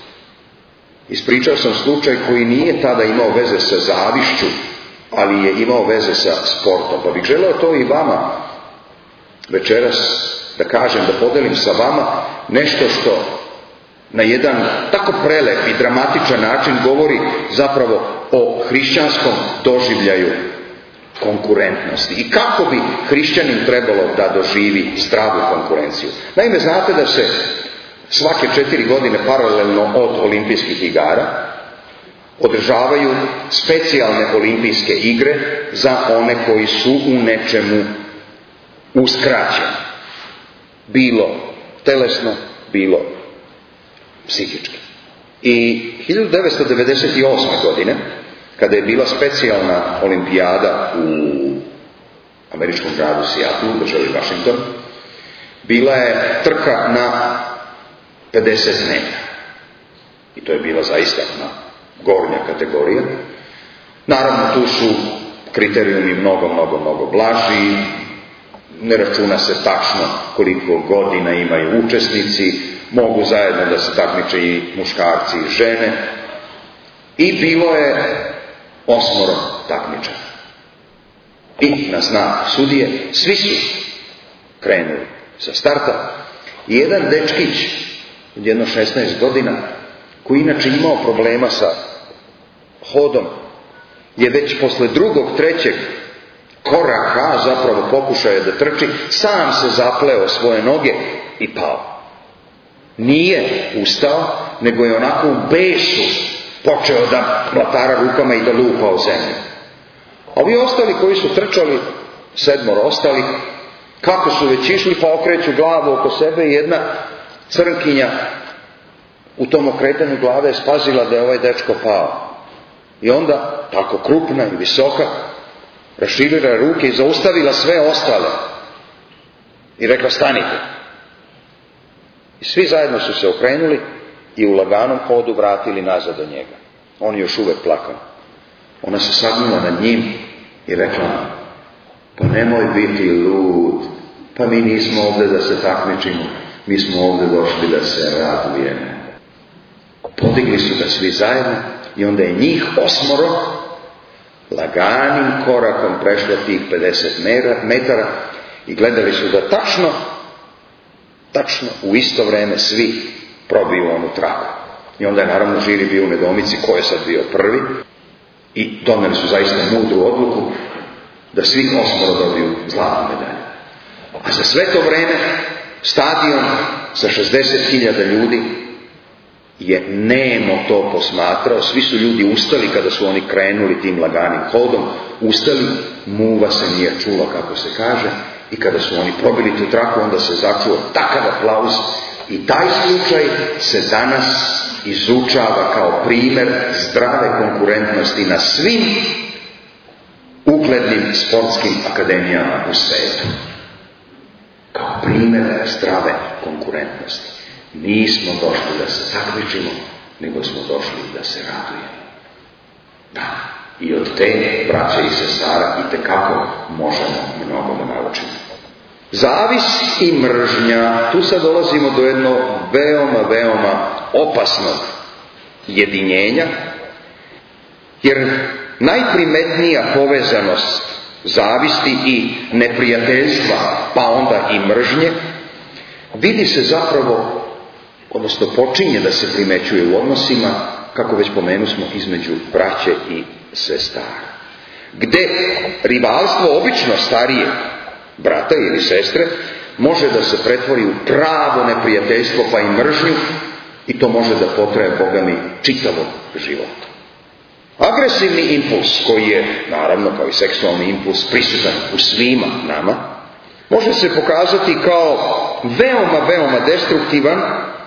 ispričao sam slučaj koji nije tada imao veze sa zavišću, ali je imao veze sa sportom. Pa bih želeo to i vama večeras da kažem, da podelim sa vama nešto što na jedan tako prelep i dramatičan način govori zapravo o hrišćanskom doživljaju konkurentnosti i kako bi hrišćanin trebalo da doživi zdravu konkurenciju. Naime, znate da se svake četiri godine paralelno od olimpijskih igara održavaju specijalne olimpijske igre za one koji su u nečemu uskraćeni. Bilo telesno, bilo psihički. I hiljadu devetsto devedeset osme. godine, kada je bila specijalna olimpijada u američkom gradu Seattlu, u državi Washington, bila je trka na pedeset metara. I to je bila zaista na gornja kategorija. Naravno, tu su kriterijumi mnogo, mnogo, mnogo blaži. Ne računa se tačno koliko godina imaju učesnici, mogu zajedno da se takmiče i muškarci i žene. I bilo je osmoro takmičara. I na znak sudije svi su krenuli sa starta. I jedan dečkić od jedno šesnaest godina, koji inače imao problema sa hodom, je već posle drugog, trećeg koraka, zapravo pokušaja da trči, sam se zapleo svoje noge i pao. Nije ustao, nego je onako u besu počeo da mlatara rukama i da lupa o zemlju. A ovi ostali koji su trčali, sedmoro ostali, kako su već išli, pa okreću glavu oko sebe i jedna crnkinja u tom okretanju glave je spazila da je ovaj dečko pao. I onda, tako krupna i visoka, raširila ruke i zaustavila sve ostale. I rekla, stanite. I svi zajedno su se okrenuli i u laganom hodu vratili nazad do njega. On je još uvek plakao. Ona se sagnula nad njim i rekla, pa nemoj biti lud, pa mi nismo ovdje da se takmičimo, mi smo ovdje došli da se radujemo. Podigli su ga svi zajedno i onda je njih osmoro laganim korakom prešlo tih pedeset metara i gledali su da tačno, tačno u isto vreme svi probiju onu traku. I onda je naravno žiri bio u nedoumici ko je sad bio prvi i doneli su zaista mudru odluku da svi osmoro dobiju zlatnu medalju. A za sve to vreme stadion sa šezdeset hiljada ljudi je nemo to posmatrao. Svi su ljudi ustali kada su oni krenuli tim laganim hodom, ustali, muva se nije čula, kako se kaže, i kada su oni probili tu traku, onda se začuo takav aplauz i taj slučaj se danas izučava kao primer zdrave konkurentnosti na svim uglednim sportskim akademijama u svetu. Kao primer zdrave konkurentnosti. Nismo došli da se takmičimo, nego smo došli da se radujemo. Da, i od te braće i sestara i tekako možemo mnogo da naučimo. Zavis i mržnja, tu sad dolazimo do jednog veoma, veoma opasnog jedinjenja, jer najprimetnija povezanost zavisti i neprijateljstva, pa onda i mržnje, vidi se zapravo, odnosno počinje da se primećuje u odnosima, kako već pomenusmo, između braće i sestara. Gde rivalstvo obično starije brata ili sestre može da se pretvori u pravo neprijateljstvo pa i mržnju i to može da potraje, Boga mi, čitavog života. Agresivni impuls, koji je, naravno, kao i seksualni impuls, prisutan u svima nama, može se pokazati kao veoma, veoma destruktivan,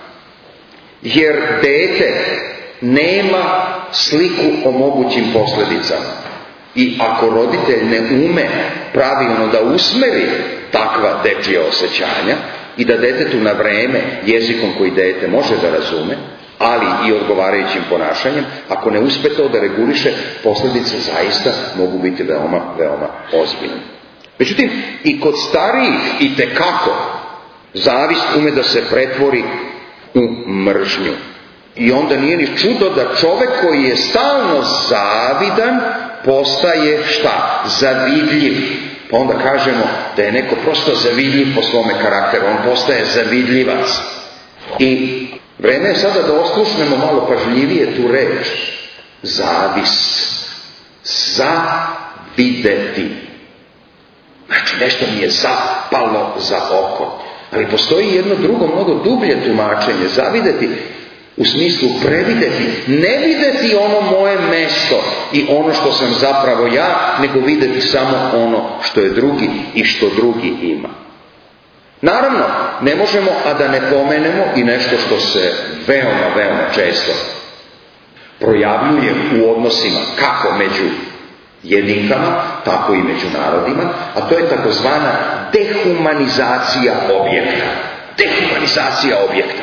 jer dete nema sliku o mogućim posljedicama. I ako roditelj ne ume pravilno da usmeri takva dečija osjećanja i da detetu na vreme, jezikom koji dete može da razume, ali i odgovarajućim ponašanjem, ako ne uspe to da reguliše, posljedice zaista mogu biti veoma, veoma ozbiljne. Međutim, i kod starijih i tekako zavist ume da se pretvori u mržnju. I onda nije ni čudo da čovek koji je stalno zavidan postaje šta? Zavidljiv. Pa onda kažemo da je neko prosto zavidljiv po svome karakteru. On postaje zavidljivac. I vreme je sada da oslušnemo malo pažljivije tu reč. Zavist. Zavideti. Znači, nešto mi je zapalo za oko. Ali postoji jedno drugo, mnogo dublje tumačenje. Zavideti u smislu prevideti. Ne videti ono moje mesto i ono što sam zapravo ja, nego videti samo ono što je drugi i što drugi ima. Naravno, ne možemo, a da ne pomenemo i nešto što se veoma, veoma često projavljuje u odnosima kako među jedinkama, tako i među narodima, a to je takozvana dehumanizacija objekta. Dehumanizacija objekta.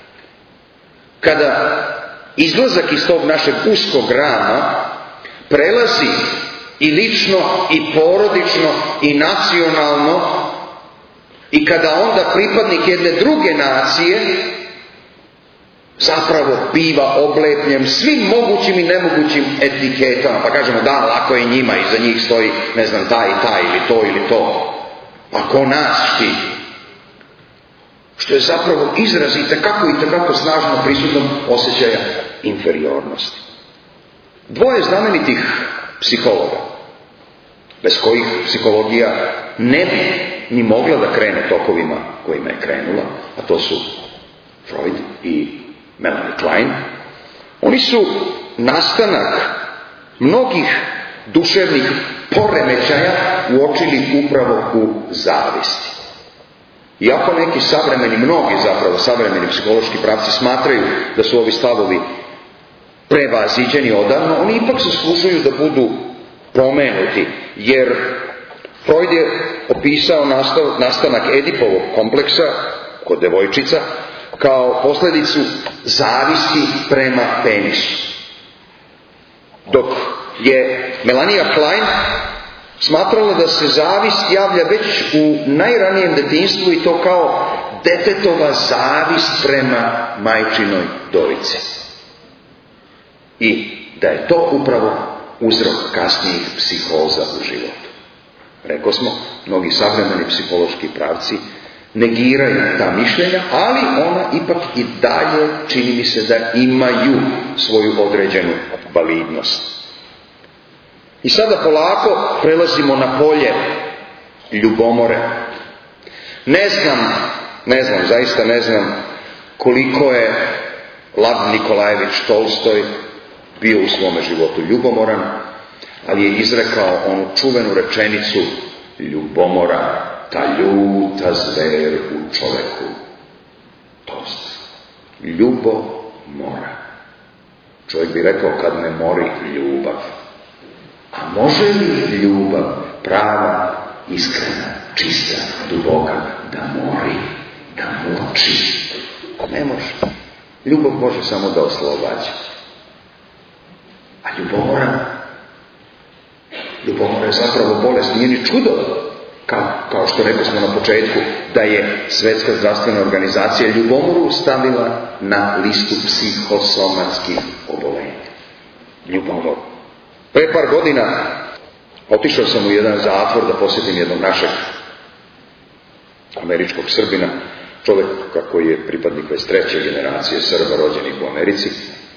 Kada izlazak iz tog našeg uskog rama prelazi i lično, i porodično, i nacionalno, i kada onda pripadnik jedne druge nacije zapravo biva oblepljen svim mogućim i nemogućim etiketama, pa kažemo da, lako je njima, iza njih stoji, ne znam, taj i taj, ili to, ili to. Pa ko nas štiti? Što je zapravo izrazite kako i tako snažno prisutno osjećaja inferiornosti. Dvoje znamenitih psihologa, bez kojih psihologija ne bi ni mogla da krene tokovima kojima je krenula, a to su Freud i Melanie Klein, oni su nastanak mnogih duševnih poremećaja uočili upravo u zavisti. Iako neki savremeni, mnogi zapravo savremeni psihološki pravci smatraju da su ovi stavovi prevaziđeni odavno, oni ipak zaslužuju da budu pomenuti, jer Freud je opisao nastav, nastanak Edipovog kompleksa kod devojčica kao posljedicu zavisti prema penisu. Dok je Melania Klein smatrala da se zavist javlja već u najranijem detinjstvu i to kao detetova zavist prema majčinoj dorici. I da je to upravo uzrok kasnijih psihoza u životu. Rekao smo, mnogi savremeni psihološki pravci negiraju ta mišljenja, ali ona ipak i dalje čini mi se da imaju svoju određenu validnost. I sada polako prelazimo na polje ljubomore. Ne znam, ne znam, zaista ne znam koliko je Lav Nikolajević Tolstoj bio u svome životu ljubomoran, ali je izrekao onu čuvenu rečenicu ljubomora, ta ljuta zver u čoveku. Tolstoj. Ljubomora. Čovjek bi rekao kad me mori ljubav. A može li ljubav, prava, iskrena, čista, duboka, da mori, da muči? Ne može. Ljubav može samo da oslobađa. A ljubomora, ljubomora je zapravo bolest, nije ni čudo, kao, kao što rekli smo na početku, da je Svjetska zdravstvena organizacija ljubomoru stavila na listu psihosomatskih obolenja. Ljubomoru. Pre par godina otišao sam u jedan zatvor da posjetim jednog našeg američkog Srbina, čovjeka koji je pripadnik već treće generacije Srba rođenih u Americi,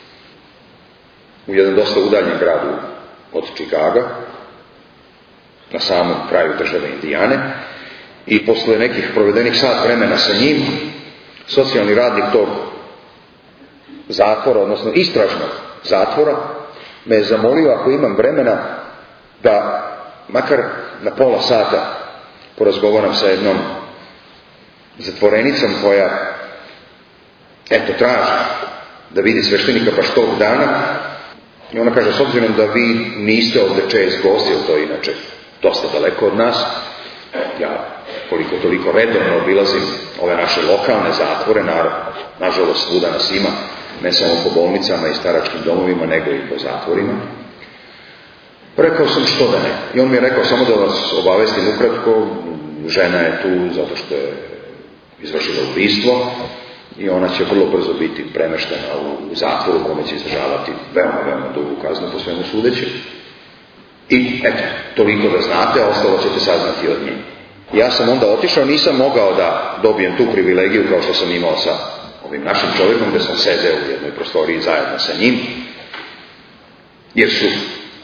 u jedan dosta udaljen gradu od Čikaga, na samom kraju države Indijane, i posle nekih provedenih sat vremena sa njim, socijalni radnik tog zatvora, odnosno istražnog zatvora, me je zamolio ako imam vremena da makar na pola sata porazgovaram sa jednom zatvorenicom koja eto traži da vidi sveštenika baš tog dana, i ona kaže, s obzirom da vi niste ovdje čest gosti, to je inače dosta daleko od nas, ja koliko toliko redovno obilazim ove naše lokalne zatvore, naravno, nažalost svuda nas ima, ne samo po bolnicama i staračkim domovima, nego i po zatvorima. Rekao sam što da ne. I on mi je rekao, samo da vas obavestim ukratko, žena je tu zato što je izvršila ubistvo i ona će vrlo brzo biti premeštena u zatvoru kome će izdržavati veoma, veoma dugu kaznu po svemu sudeći. I eto, toliko da znate, a ostalo ćete saznati od nje. Ja sam onda otišao, nisam mogao da dobijem tu privilegiju kao što sam imao sa ovim našim čovjekom, gdje sam sedeo u jednoj prostoriji zajedno sa njim, jer su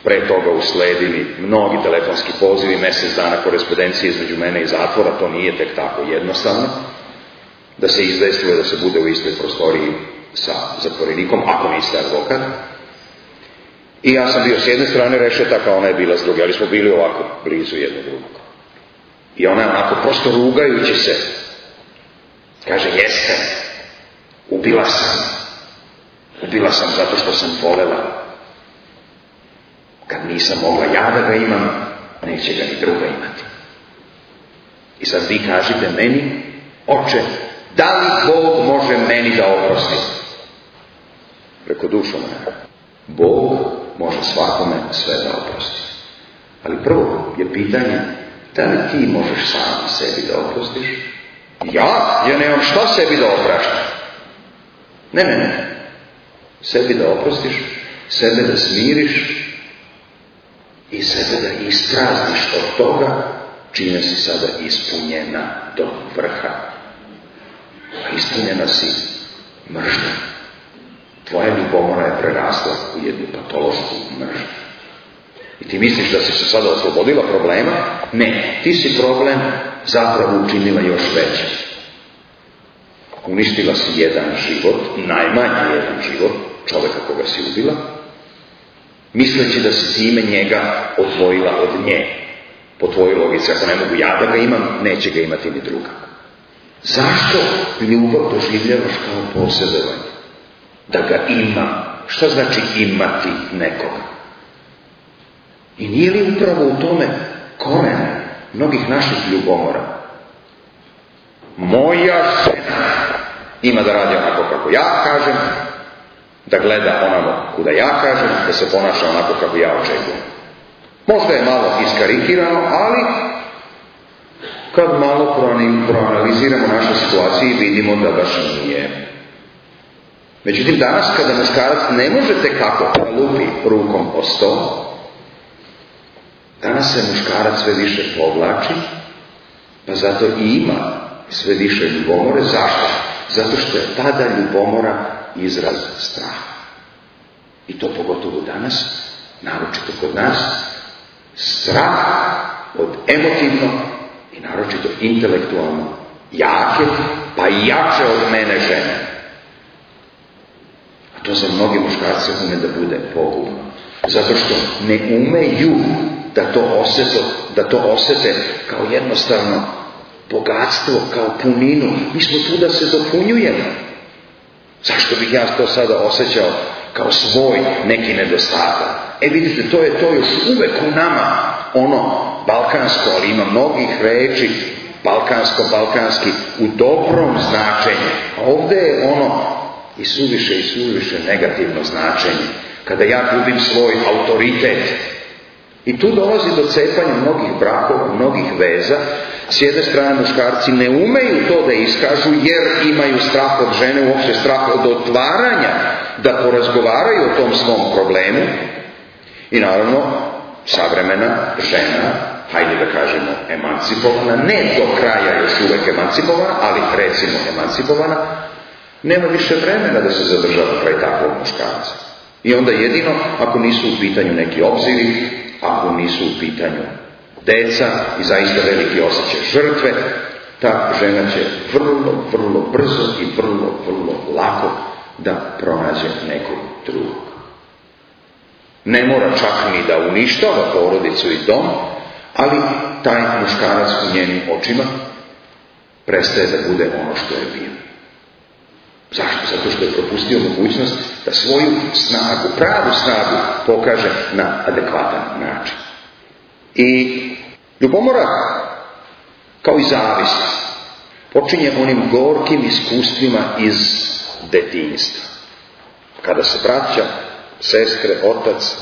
pre toga usledili mnogi telefonski pozivi, mjesec dana korespondencije između mene i zatvora, to nije tek tako jednostavno, da se izdejstvuje da se bude u istoj prostoriji sa zatvorenikom, ako niste advokat. I ja sam bio s jedne strane rešetaka, ona je bila s druge, ali smo bili ovako blizu jednog drugog. I ona je onako prosto rugajući se, kaže, jeste, ubila sam. Ubila sam zato što sam volela. Kad nisam mogla ja da ga imam, neće ga ni druga imati. I sad vi kažite meni, oče, da li Bog može meni da oprosti? Preko dušu moja. Bog može svakome sve da oprosti. Ali prvo je pitanje, da li ti možeš sam sebi da oprostiš? Ja? Ja nemam šta sebi da opraštam. Ne, ne, ne. Sebi da oprostiš, sebe da smiriš i sebe da isprazniš od toga čime si sada ispunjena do vrha. A ispunjena si mržnjom. Tvoja ljubomora je prerasla u jednu patološku mržnju. I ti misliš da si se sada oslobodila problema? Ne, ti si problem zapravo učinila još veći. Uništila si jedan život, najmanje jedan život, čovjeka koga si ubila, misleći da si time njega odvojila od nje. Po tvojoj logici, ako ne mogu ja da ga imam, neće ga imati ni druga. Zašto ljubav doživljavaš kao posjedovanje? Da ga imam. Šta znači imati nekoga? I nije li upravo u tome koren mnogih naših ljubomora? Moja žena ima da radi onako kako ja kažem, da gleda onako kuda ja kažem, da se ponaša onako kako ja očekujem. Možda je malo iskarikirano, ali kad malo proanaliziramo naše situacije vidimo da baš nije. Međutim, danas kada muškarac ne možete kako da lupi rukom o sto, danas se muškarac sve više povlači, pa zato i ima sve više ljubomore. Zašto? Zato što je tada ljubomora izraz straha. I to pogotovo danas, naročito kod nas, strah od emotivno i naročito intelektualno jake, pa i jače od mene žene. A to za mnogi muškarce ume da bude pogubno. Zato što ne umeju da to osete, da to osete kao jednostavno bogatstvo, kao puninu. Mi smo tu da se dopunjujemo. Zašto bih ja to sada osjećao kao svoj neki nedostatak? E vidite, to je to još uvek u nama, ono balkansko, ali ima mnogih reči, balkansko, balkanski, u dobrom značenju. A ovdje je ono i suviše i suviše negativno značenje. Kada ja gubim svoj autoritet. I tu dolazi do cepanja mnogih brakova, mnogih veza. S jedne strane muškarci ne umeju to da iskažu jer imaju strah od žene, uopšte strah od otvaranja, da porazgovaraju o tom svom problemu. I naravno, savremena žena, hajde da kažemo emancipovana, ne do kraja još uvek emancipovana, ali recimo emancipovana, nema više vremena da se zadržava kraj takvog muškarca. I onda jedino, ako nisu u pitanju neki obziri, ako nisu u pitanju deca i zaista veliki osjećaj žrtve, ta žena će vrlo, vrlo brzo i vrlo, vrlo lako da pronađe nekog drugog. Ne mora čak ni da uništava porodicu i dom, ali taj muškarac u njenim očima prestaje da bude ono što je bio. Zašto? Zato što je propustio mogućnost da svoju snagu, pravu snagu pokaže na adekvatan način. I ljubomora, kao i zavist, počinje onim gorkim iskustvima iz detinjstva. Kada se braća, sestre, otac,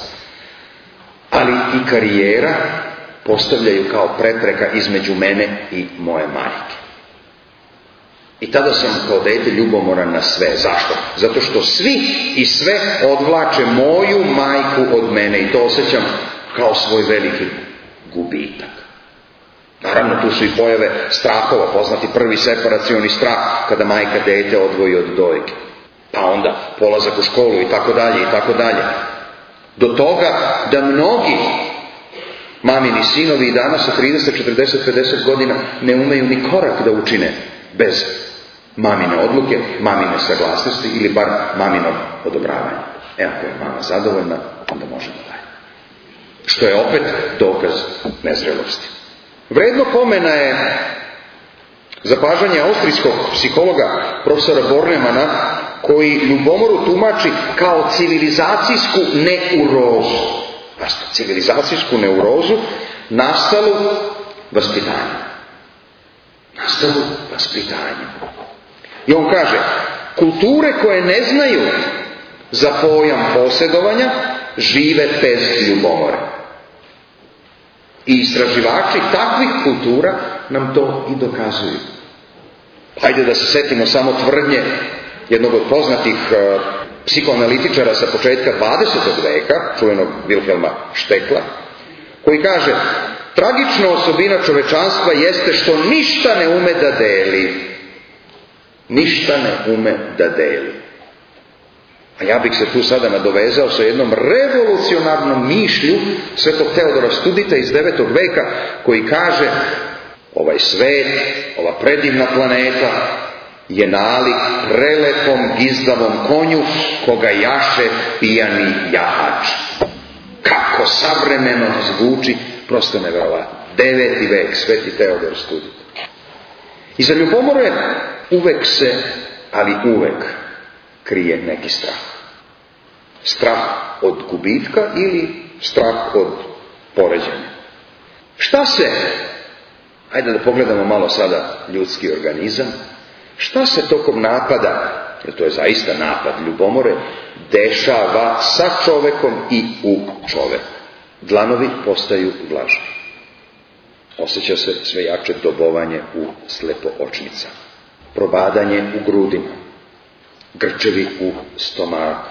ali i karijera postavljaju kao prepreka između mene i moje majke. I tada sam kao dete ljubomoran na sve. Zašto? Zato što svi i sve odvlače moju majku od mene i to osjećam kao svoj veliki gubitak. Naravno, tu su i pojave strahova, poznati prvi separacioni strah kada majka dete odvoji od dojke. Pa onda polazak u školu i tako dalje i tako dalje. Do toga da mnogi mamini sinovi i danas sa trideset, četrdeset, pedeset godina ne umeju ni korak da učine bez mamine odluke, mamine saglasnosti ili bar maminog odobravanja. E, ako je mama zadovoljna, onda možemo dalje. Što je opet dokaz nezrelosti. Vredno pomena je zapažanje austrijskog psihologa profesora Bornemana, koji ljubomoru tumači kao civilizacijsku neurozu. Pazite, civilizacijsku neurozu nastalu vaspitanjem. Nastalu vaspitanjem. I on kaže, kulture koje ne znaju za pojam posjedovanja žive bez ljubomore. I istraživači takvih kultura nam to i dokazuju. Hajde da se setimo samo tvrdnje jednog od poznatih uh, psihoanalitičara sa početka dvadesetog veka, čuvenog Wilhelma Štekla, koji kaže, tragična osobina čovečanstva jeste što ništa ne ume da deli. Ništa ne ume da deli. A ja bih se tu sada nadovezao sa jednom revolucionarnom mišlju svetog Teodora Studita iz devetog veka, koji kaže, ovaj svet, ova predivna planeta je nalik prelepom gizdavom konju koga jaše pijani jahač. Kako savremeno zvuči, prosto nevjerovatno. Deveti vek, sveti Teodor Studit. I za ljubomore uvek se, ali uvek, krije neki strah. Strah od gubitka ili strah od poređenja. Šta se, ajde da pogledamo malo sada ljudski organizam, šta se tokom napada, jer to je zaista napad ljubomore, dešava sa čovekom i u čoveku? Dlanovi postaju vlažni. Osjeća se sve jače dobovanje u slepoočnicama, probadanje u grudima, grčevi u stomaku.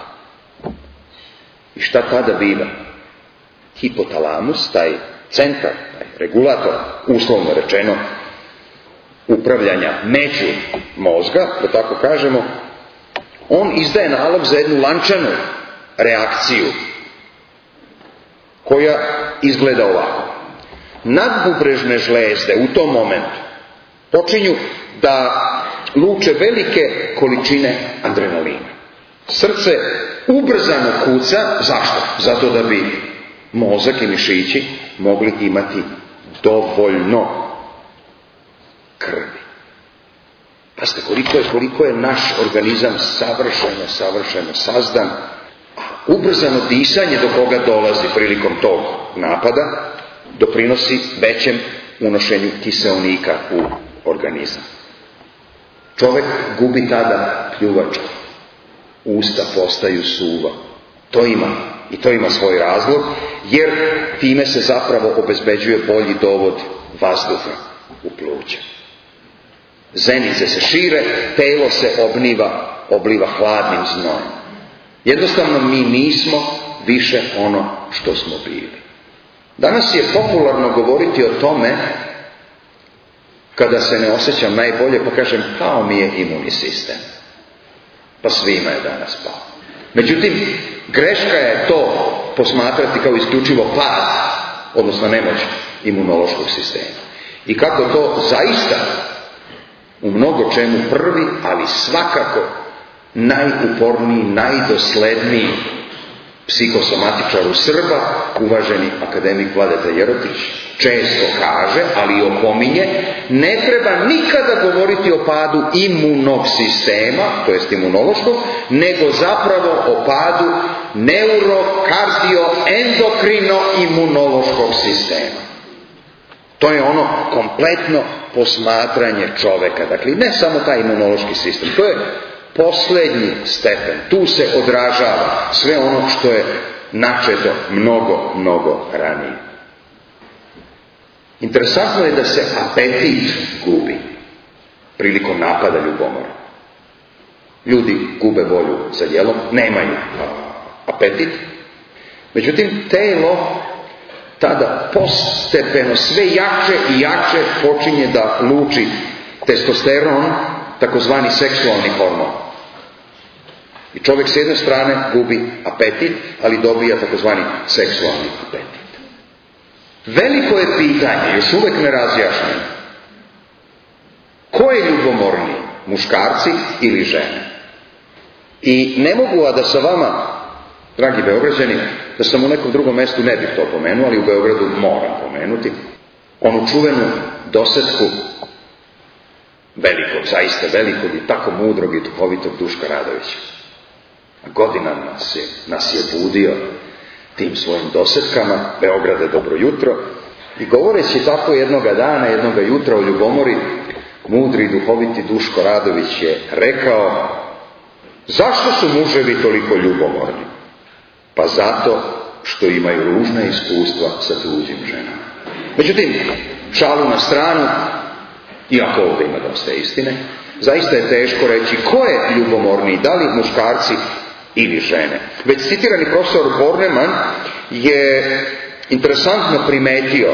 I šta tada biva? Hipotalamus, taj centar, taj regulator, uslovno rečeno, upravljanja među mozga, da tako kažemo, on izdaje nalog za jednu lančanu reakciju koja izgleda ovako. Nadbubrežne žlezde u tom momentu počinju da luče velike količine adrenalina. Srce ubrzano kuca. Zašto? Zato da bi mozak i mišići mogli imati dovoljno krvi. Pazite, koliko je, koliko je naš organizam savršeno, savršeno sazdan. Ubrzano disanje do koga dolazi prilikom tog napada doprinosi većem unošenju kiseonika u organizam. Čovek gubi tada pljuvačku. Usta postaju suva. To ima, i to ima svoj razlog, jer time se zapravo obezbeđuje bolji dovod vazduha u pluća. Zenice se šire, telo se obniva, obliva hladnim znojem. Jednostavno mi nismo više ono što smo bili. Danas je popularno govoriti o tome, kada se ne osjećam najbolje, pa kažem, pao mi je imunni sistem. Pa svima je danas pao. Međutim, greška je to posmatrati kao isključivo pad, odnosno nemoć imunološkog sistema. I kako to zaista u mnogo čemu prvi, ali svakako najuporniji, najdosledniji psihosomatičar u Srba, uvaženi akademik Vladeta Jerotić, često kaže, ali i opominje, ne treba nikada govoriti o padu imunog sistema, to jest imunološkog, nego zapravo o padu neurokardio-endokrino-imunološkog sistema. To je ono kompletno posmatranje čoveka. Dakle, ne samo taj imunološki sistem, to je posljednji stepen. Tu se odražava sve ono što je načeto mnogo, mnogo ranije. Interesantno je da se apetit gubi prilikom napada ljubomora. Ljudi gube volju za jelom, nemaju apetit. Međutim, telo tada postepeno sve jače i jače počinje da luči testosteron, takozvani seksualni hormon. I čovjek s jedne strane gubi apetit, ali dobija takozvani seksualni apetit. Veliko je pitanje, još uvek nerazjašnjeno. Ko je ljubomorniji, muškarci ili žene? I ne mogu, a da sa vama, dragi Beograđani, da sam u nekom drugom mestu ne bih to pomenuo, ali u Beogradu moram pomenuti, onu čuvenu dosetku velikog, zaista velikog i tako mudrog i duhovitog Duška Radovića. Godina nas je, nas je budio tim svojim dosetkama, Beograde, dobro jutro, i govoreći tako jednoga dana, jednoga jutra o ljubomori, mudri i duhoviti Duško Radović je rekao: zašto su muževi toliko ljubomorni? Pa zato što imaju ružna iskustva sa tuđim ženama. Međutim, šalu na stranu, iako ovdje ima dosta istine, zaista je teško reći ko je ljubomorniji, da li muškarci ili žene. Već citirani profesor Borneman je interesantno primetio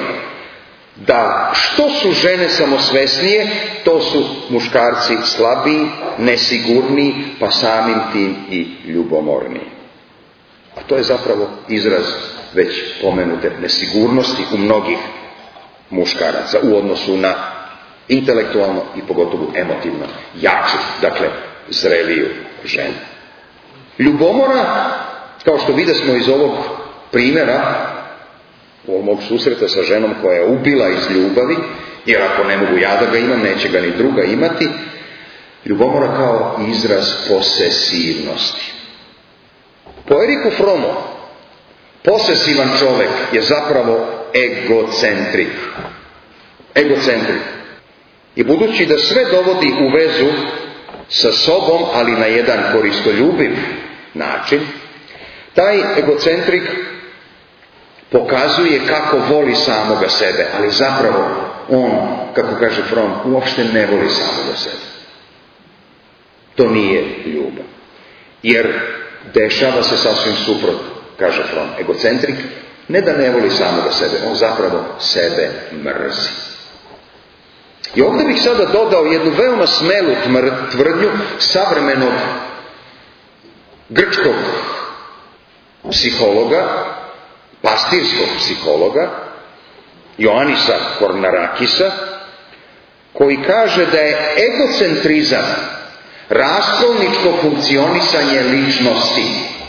da što su žene samosvesnije, to su muškarci slabiji, nesigurniji, pa samim tim i ljubomorniji. A to je zapravo izraz već pomenute nesigurnosti u mnogih muškaraca u odnosu na intelektualno i pogotovo emotivno jaču, dakle zreliju ženu. Ljubomora, kao što videsmo iz ovog primjera, ovog mog susreta sa ženom koja je ubila iz ljubavi, jer ako ne mogu ja da ga imam, neće ga ni druga imati, ljubomora kao izraz posesivnosti. Po Eriku Fromu, posesivan čovjek je zapravo egocentrik. Egocentrik. I budući da sve dovodi u vezu sa sobom, ali na jedan koristoljubiv način, taj egocentrik pokazuje kako voli samoga sebe, ali zapravo on, kako kaže Fromm, uopšte ne voli samoga sebe. To nije ljubav. Jer dešava se sasvim suprotno, kaže Fromm. Egocentrik ne da ne voli samoga sebe, on zapravo sebe mrzi. I ovdje bih sada dodao jednu veoma smelu tvrdnju savremenog grčkog psihologa, pastirskog psihologa, Ioannisa Kornarakisa, koji kaže da je egocentrizam raskolničko funkcionisanje ličnosti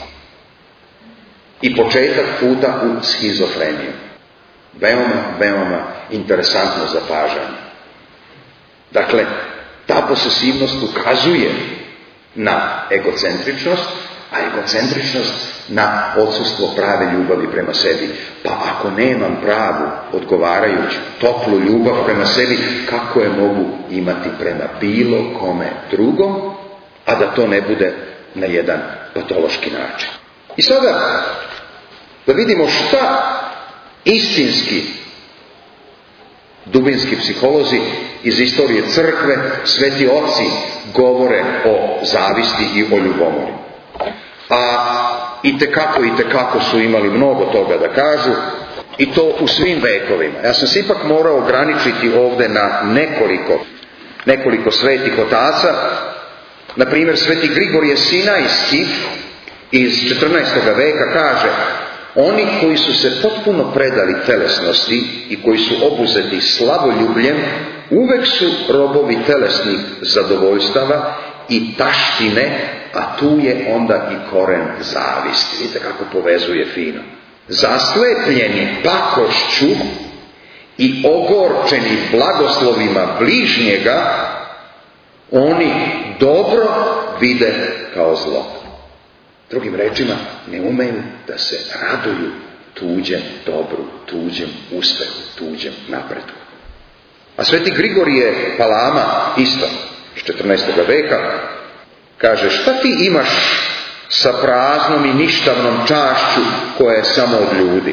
i početak puta u schizofreniju. Veoma, veoma interesantno zapažanje. Dakle, ta posesivnost ukazuje na egocentričnost, a egocentričnost na odsustvo prave ljubavi prema sebi. Pa ako nemam pravu, odgovarajuću, toplu ljubav prema sebi, kako je mogu imati prema bilo kome drugom, a da to ne bude na jedan patološki način. I sada da vidimo šta istinski dubinski psiholozi iz istorije crkve, sveti oci govore o zavisti i o ljubomori. A itekako, itekako su imali mnogo toga da kažu, i to u svim vekovima. Ja sam se ipak morao ograničiti ovdje na nekoliko, nekoliko svetih otaca. Na primjer, sveti Grigorije Sinajski iz četrnaestog veka kaže: oni koji su se potpuno predali telesnosti i koji su obuzeti slavoljubljem, uvek su robovi telesnih zadovoljstava i taštine, a tu je onda i koren zavisti. Vidite kako povezuje fino. Zaslepljeni pakošću i ogorčeni blagoslovima bližnjega, oni dobro vide kao zlo. Drugim rečima, ne umeju da se raduju tuđem dobru, tuđem uspehu, tuđem napretku. A sveti Grigorije Palama, isto iz četrnaestog veka, kaže: šta ti imaš sa praznom i ništavnom čašću koja je samo od ljudi?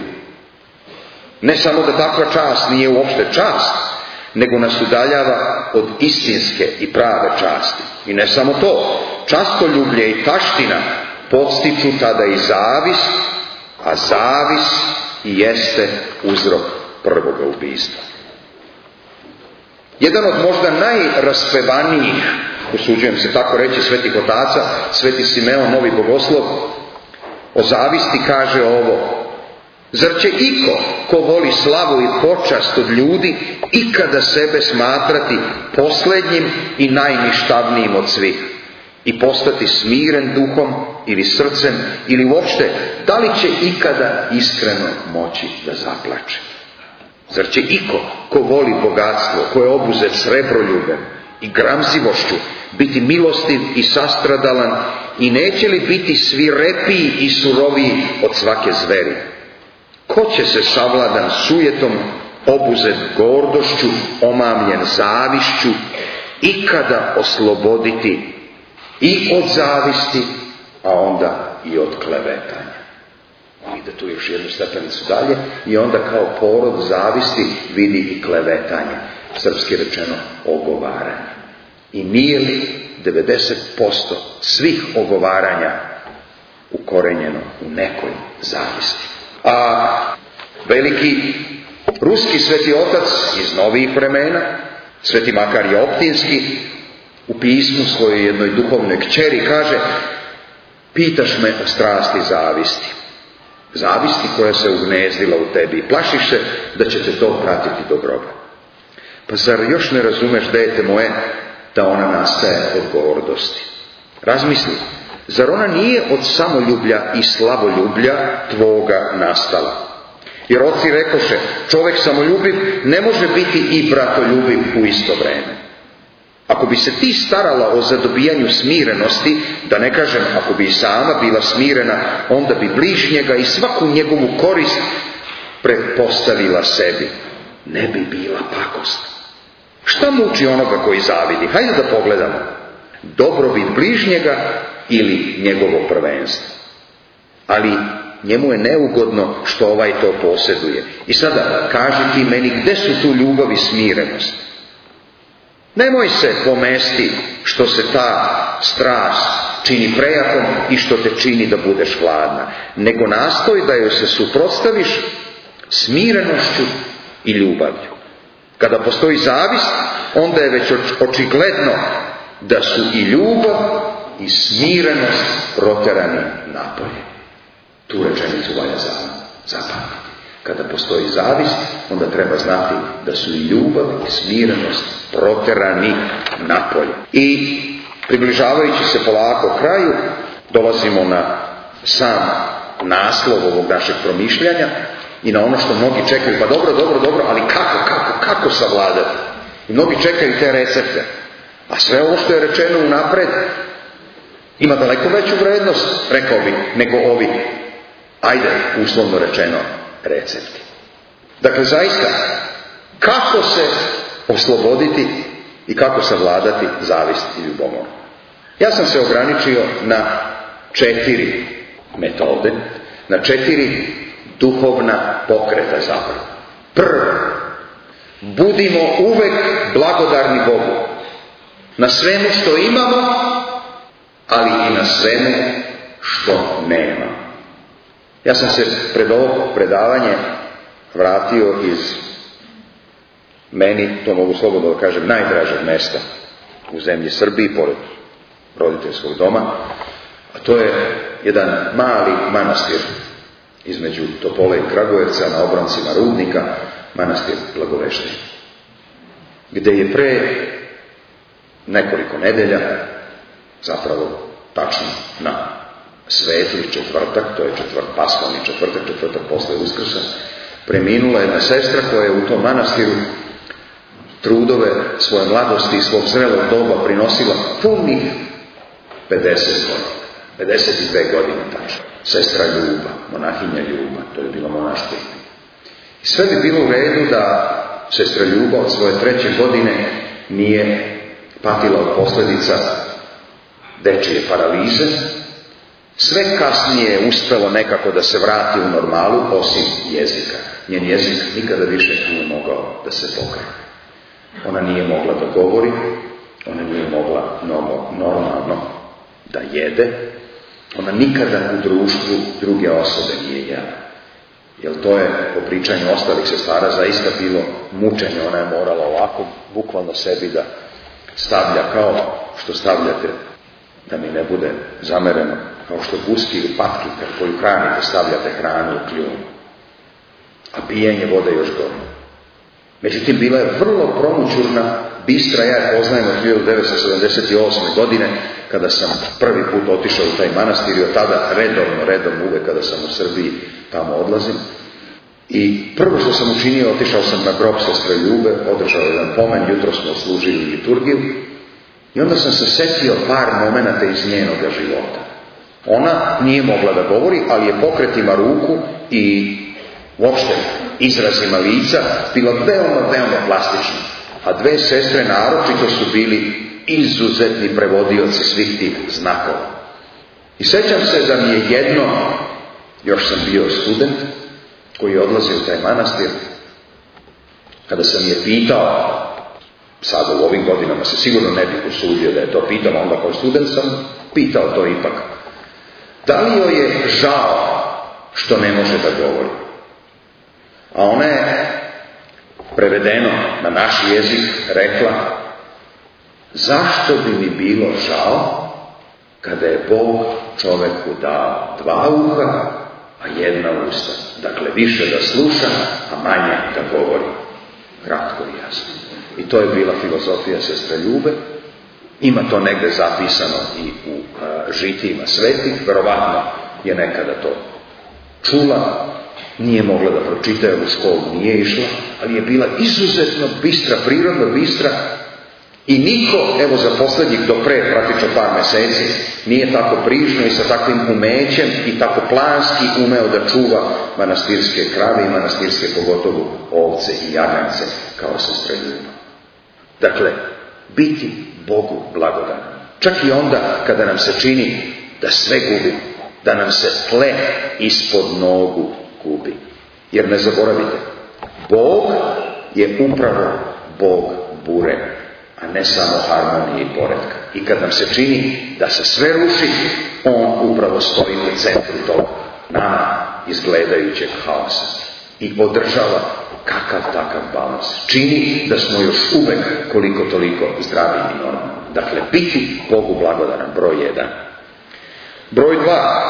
Ne samo da takva čast nije uopšte čast, nego nas udaljava od istinske i prave časti. I ne samo to, častoljublje i taština podstiču tada i zavis, a zavis i jeste uzrok prvoga ubistva. Jedan od možda najraspevanijih usuđujem se tako reći, svetih otaca, sveti Simeon, novi bogoslov, o zavisti kaže ovo: zar će iko ko voli slavu i počast od ljudi ikada sebe smatrati posljednjim i najništavnijim od svih i postati smiren duhom ili srcem ili uopšte, da li će ikada iskreno moći da zaplače? Zar će iko ko voli bogatstvo, ko je obuzet srebroljubem i gramzivošću, biti milostiv i sastradalan i neće li biti svirepiji i suroviji od svake zveri? Ko će se savladan sujetom, obuzet gordošću, omamljen zavišću, ikada osloboditi i od zavisti, a onda i od klevetanja? On ide tu još jednu stepenicu dalje i onda kao porod zavisti vidi i klevetanje, srpski rečeno ogovaranje. I nije li devedeset posto svih ogovaranja ukorenjeno u nekoj zavisti? A veliki ruski sveti otac iz novijih vremena, sveti Makarije Optinski, u pismu svojoj jednoj duhovnoj kćeri kaže: pitaš me o strasti zavisti. Zavisti koja se ugnezdila u tebi i plašiš se da će te to pratiti do groba. Pa zar još ne razumeš, dete moje, da ona nastaje od gordosti? Razmisli, zar ona nije od samoljublja i slavoljublja tvoga nastala? Jer oci rekoše, čovjek samoljubiv ne može biti i bratoljubiv u isto vreme. Ako bi se ti starala o zadobijanju smirenosti, da ne kažem ako bi i sama bila smirena, onda bi bližnjega i svaku njegovu korist pretpostavila sebi. Ne bi bila pakost. Šta muči onoga koji zavidi? Hajde da pogledamo. Dobrobit bližnjega ili njegovo prvenstvo. Ali njemu je neugodno što ovaj to posjeduje. I sada kaži ti meni, gde su tu ljubav i smirenost? Nemoj se pomesti što se ta strast čini prejakom i što te čini da budeš hladna, nego nastoj da joj se suprotstaviš smirenošću i ljubavlju. Kada postoji zavist, onda je već očigledno da su i ljubav i smirenost proterani napolje. Tu rečenicu valja zapamtiti. Kada postoji zavist, onda treba znati da su i ljubav i smirenost proterani napolje. I približavajući se polako kraju, dolazimo na sam naslov ovog našeg promišljanja i na ono što mnogi čekaju, pa dobro, dobro, dobro, ali kako, kako, kako savladati? I mnogi čekaju te recepte. A sve ovo što je rečeno unapred ima daleko veću vrednost, rekao bih, nego ovi, ajde, uslovno rečeno, recepti. Dakle, zaista, kako se osloboditi i kako savladati zavist i ljubomor? Ja sam se ograničio na četiri metode, na četiri duhovna pokreta zapravo. Prvo, budimo uvek blagodarni Bogu na svemu što imamo, ali i na svemu što nemamo. Ja sam se pred ovo predavanje vratio iz meni, to mogu slobodno da kažem, najdražeg mesta u zemlji Srbiji, pored roditeljskog doma, a to je jedan mali manastir između Topole i Kragujevca na obroncima Rudnika, manastir Blagoveštenje, gdje je pre nekoliko nedelja, zapravo tačno na Svetli četvrtak, to je četvrt, paskalni četvrtak, četvrtak posle Uskrsa, preminula jedna sestra koja je u tom manastiru trudove svoje mladosti i svog zrelog doba prinosila punih pedeset godina. pedeset dve godine tačno. Sestra Ljuba, monahinja Ljuba, to je bilo monaštvo. I sve bi bilo u redu da sestra Ljuba od svoje treće godine nije patila od posljedica dečije paralize. Sve kasnije je uspelo nekako da se vrati u normalu, osim jezika. Njen jezik nikada više nije mogao da se pokrene. Ona nije mogla da govori, ona nije mogla normalno da jede, ona nikada u društvu druge osobe nije jela. Jer to je, po pričanju ostalih sestara, zaista bilo mučenje. Ona je morala ovako, bukvalno sebi da stavlja kao što stavljate, da mi ne bude zamereno, kao što guski ili patki koju hranite stavljate hranu u kljun. A pijenje vode još gore. Međutim, bila je vrlo promućurna, bistra, ja je poznajem od hiljadu devetsto sedamdeset osme. godine, kada sam prvi put otišao u taj manastir i od tada redovno, redovno uvek kada sam u Srbiji tamo odlazim. I prvo što sam učinio, otišao sam na grob sestre Ljube, održao jedan pomen, jutro smo služili liturgiju i onda sam se setio par momenata iz njenoga života. Ona nije mogla da govori, ali je pokretima ruku i uopšte izrazima lica bila veoma, veoma plastična. A dve sestre naročito su bili izuzetni prevodioci svih tih znakova. I sećam se da mi je jedno, još sam bio student, koji je odlazio u taj manastir, kada sam je pitao, sad u ovim godinama se sigurno ne bih usudio da je to pitao, onda kao student sam pitao to ipak. Da li joj je žao što ne može da govori? A ona je, prevedeno na naš jezik, rekla: zašto bi mi bilo žao kada je Bog čoveku dao dva uha, a jedna usta? Dakle, više da sluša, a manje da govori. Kratko i jasno. I to je bila filozofija sestre Ljube. Ima to negde zapisano i u a, žitijima svetih. Verovatno je nekada to čula. Nije mogla da pročita, jer u školu nije išla, ali je bila izuzetno bistra, prirodno bistra. I niko, evo za posljednjih do pre praktično par meseci, nije tako brižno i sa takvim umećem i tako planski umeo da čuva manastirske krave i manastirske pogotovo ovce i jagance kao sestra Ljuba. Dakle, biti Bogu blagodan. Čak i onda kada nam se čini da sve gubimo, da nam se tle ispod nogu gubi. Jer ne zaboravite, Bog je upravo Bog bure, a ne samo harmonije i poretka. I kad nam se čini da se sve ruši, on upravo stoji u centru tog nama izgledajućeg haosa i održava kakav takav balans. Čini da smo još uvek koliko toliko zdravi i normalni. Dakle, biti Bogu blagodaran, broj jedan. Broj dva.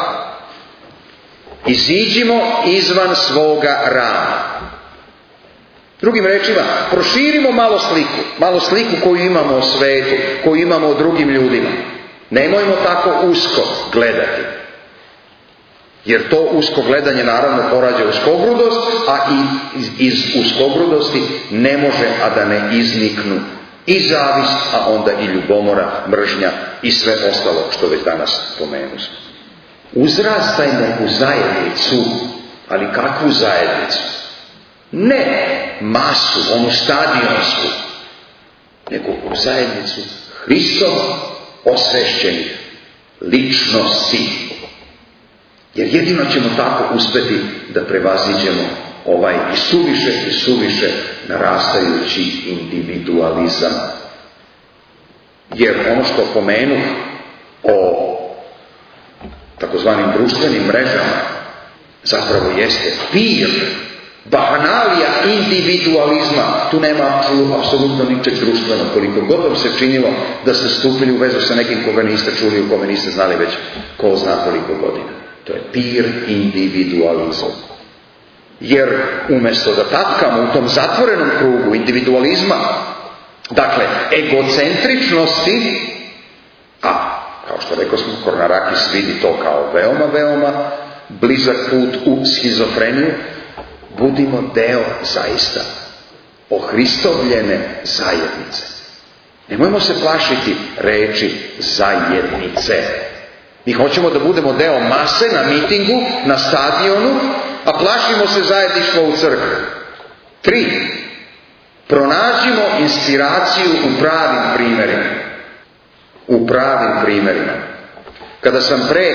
Iziđimo izvan svoga rama. Drugim rečima, proširimo malo sliku, malo sliku koju imamo o svetu, koju imamo o drugim ljudima. Nemojmo tako usko gledati. Jer to usko gledanje naravno porađa uskogrudost, a i iz uskogrudosti ne može, a da ne izniknu i zavist, a onda i ljubomora, mržnja i sve ostalo što već danas pomenuli. Uzrastajmo u zajednicu, ali kakvu zajednicu? Ne masu, onu stadionsku, nego u zajednicu Hristom osvešćenih ličnosti. Jer jedino ćemo tako uspeti da prevaziđemo ovaj i suviše i suviše narastajući individualizam. Jer ono što pomenu o takozvanim društvenim mrežama zapravo jeste pir, bahanalija individualizma. Tu nema apsolutno ničeg društvenog, koliko god vam se činilo da ste stupili u vezu sa nekim koga niste čuli, u kome niste znali već ko zna koliko godina. To je pir individualizam. Jer umjesto da tapkamo u tom zatvorenom krugu individualizma, dakle egocentričnosti, a kao što rekao smo, Kornarakis vidi to kao veoma, veoma blizak put u schizofreniju, budimo deo zaista ohristovljene zajednice. Nemojmo se plašiti reči zajednice. Mi hoćemo da budemo deo mase na mitingu, na stadionu, a plašimo se zajedništva u crkvi. Tri. Pronađimo inspiraciju u pravim primjerima. U pravim primjerima. Kada sam pre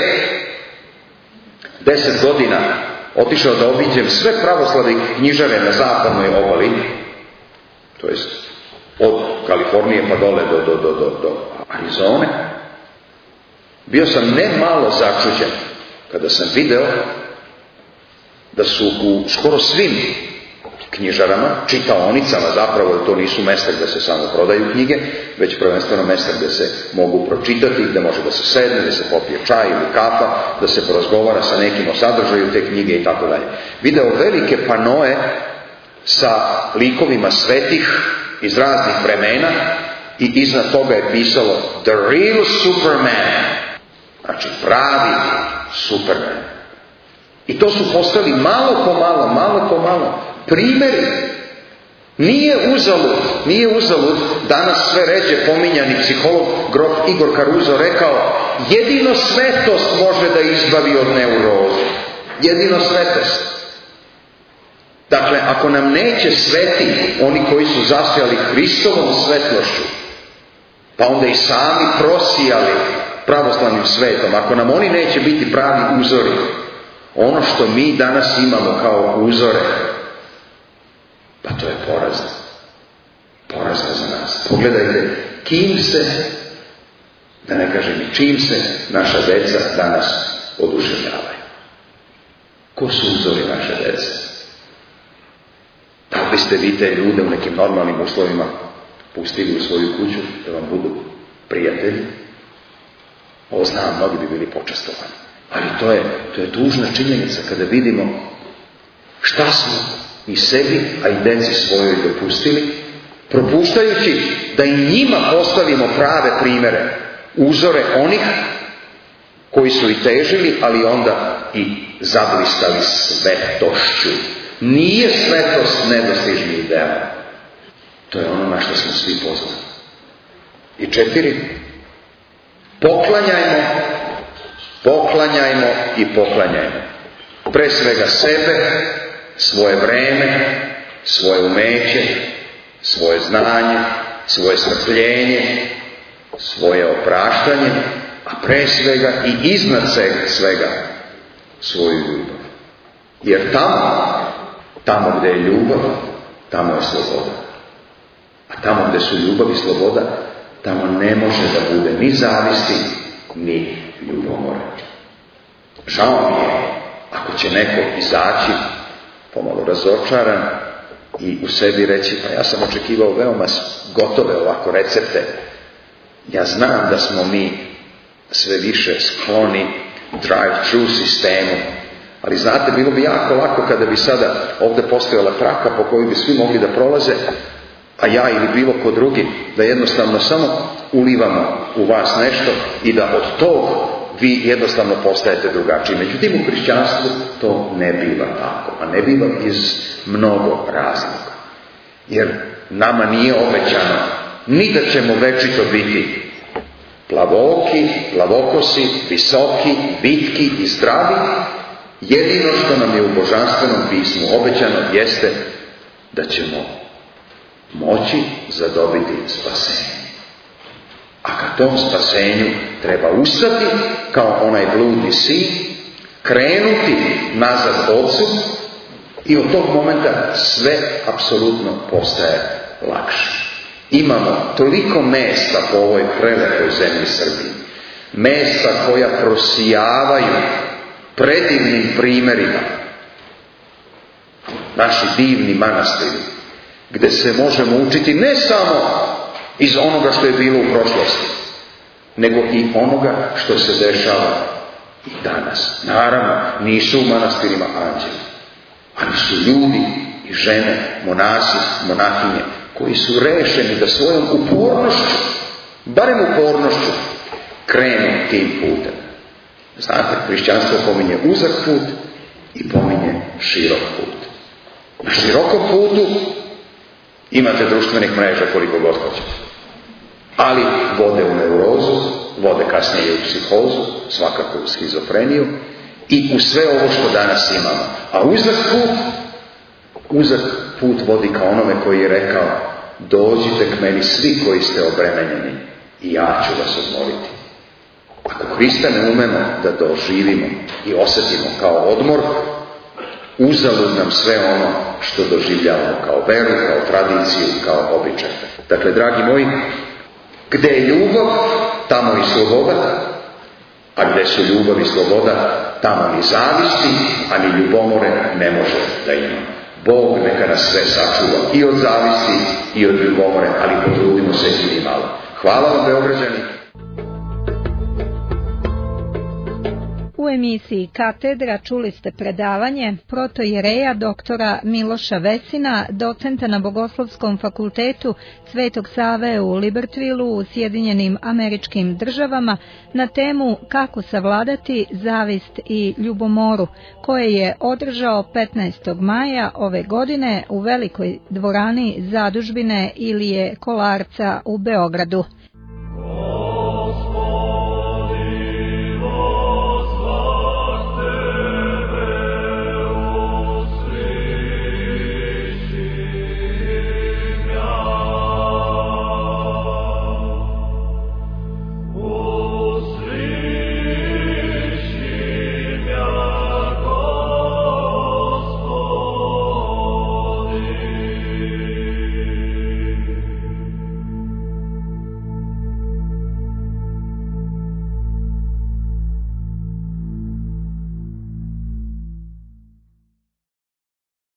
deset godina otišao da obiđem sve pravoslavne knjižare na zapadnoj obali, to jest od Kalifornije pa dole do, do, do, do, do Arizone, bio sam ne malo začuđen kada sam video da su u skoro svim knjižarama, čitaonicama zapravo, jer to nisu mesta gdje se samo prodaju knjige, već prvenstveno mesta gdje se mogu pročitati, gdje može da se sedne, da se popije čaj ili kafa, da se porazgovara sa nekim o sadržaju te knjige i tako dalje. Video velike panoe sa likovima svetih iz raznih vremena i iznad toga je pisalo The Real Superman, znači pravi Superman. I to su postali malo po malo, malo po malo primjeri. Nije uzalud, nije uzalud danas sve ređe pominjani psiholog grof Igor Caruso rekao, jedino svetost može da izbavi od neuroze. Jedino svetost. Dakle, ako nam neće sveti oni koji su zasijali Hristovom svetlošću, pa onda i sami prosijali pravoslavnim svetom, ako nam oni neće biti pravi uzori, ono što mi danas imamo kao uzore, pa to je porazno. Porazno za nas. Pogledajte kim se, da ne kažem i čim se, naša deca danas oduševljavaju. Ko su uzori naše dece? Da li biste vi te ljude u nekim normalnim uslovima pustili u svoju kuću da vam budu prijatelji? Ovo znam, mnogi bi bili počastovani. Ali to je, to je tužna činjenica kada vidimo šta smo i sebi, a i deci svojoj dopustili, propuštajući da i njima postavimo prave primjere, uzore onih koji su i težili, ali onda i zablistali svetošću. Nije svetost nedostižni ideal. To je ono na što smo svi pozvani. I četiri, poklanjajmo, poklanjajmo i poklanjajmo. Pre svega sebe, svoje vreme, svoje umeće, svoje znanje, svoje strpljenje, svoje opraštanje, a pre svega i iznad svega svoju ljubav. Jer tamo, tamo gdje je ljubav, tamo je sloboda. A tamo gdje su ljubav i sloboda, tamo ne može da bude ni zavisti, ni ljubomore. Žao mi je ako će neko izaći pomalo razočaran i u sebi reći, pa ja sam očekivao veoma gotove ovako recepte. Ja znam da smo mi sve više skloni drive-thru sistemu, ali znate, bilo bi jako lako kada bi sada ovdje postojala traka po kojoj bi svi mogli da prolaze, a ja ili bilo ko drugi, da jednostavno samo ulivamo u vas nešto i da od tog vi jednostavno postajete drugačiji. Međutim, u hrišćanstvu to ne biva tako, a ne biva iz mnogo razloga. Jer nama nije obećano ni da ćemo večito biti plavoki, plavokosi, visoki, vitki i zdravi. Jedino što nam je u božanstvenom pismu obećano jeste da ćemo moći zadobiti spasenje. A ka tom spasenju treba ustati kao onaj bludni sin, krenuti nazad Otcu i od tog momenta sve apsolutno postaje lakše. Imamo toliko mesta po ovoj prelepoj zemlji Srbiji, mesta koja prosijavaju predivnim primjerima, naši divni manastiri, gdje se možemo učiti ne samo iz onoga što je bilo u prošlosti, nego i onoga što se dešava i danas. Naravno, nisu u manastirima anđeli, ali su ljudi i žene, monasi, monahinje, koji su rešeni da svojom upornošću, barem upornošću, krenu tim putem. Znate, hrišćanstvo pominje uzak put i pominje širok put. Na širokom putu imate društvenih mreža koliko god hoćete. Ali vode u neurozu, vode kasnije u psihozu, svakako u schizofreniju i u sve ovo što danas imamo. A uzak put, uzak put vodi ka onome koji je rekao, dođite k meni svi koji ste obremenjeni i ja ću vas odmoriti. Ako Hrista ne umemo da doživimo i osjetimo kao odmor, uzalud nam sve ono što doživljavamo kao veru, kao tradiciju, kao običaj. Dakle, dragi moji, gdje je ljubav, tamo i sloboda, a gdje su ljubav i sloboda, tamo ni zavisti, a ni ljubomore ne može da ima. Bog neka nas sve sačuva i od zavisti i od ljubomore, ali potrudimo se i mi malo. Hvala vam, Beograđani. U emisiji Katedra čuli ste predavanje protojereja doktora Miloša Vesina, docenta na Bogoslovskom fakultetu Svetog Save u Libertvilu u Sjedinjenim Američkim Državama na temu kako savladati zavist i ljubomoru, koje je održao petnaestog maja ove godine u velikoj dvorani Zadužbine Ilije Kolarca u Beogradu.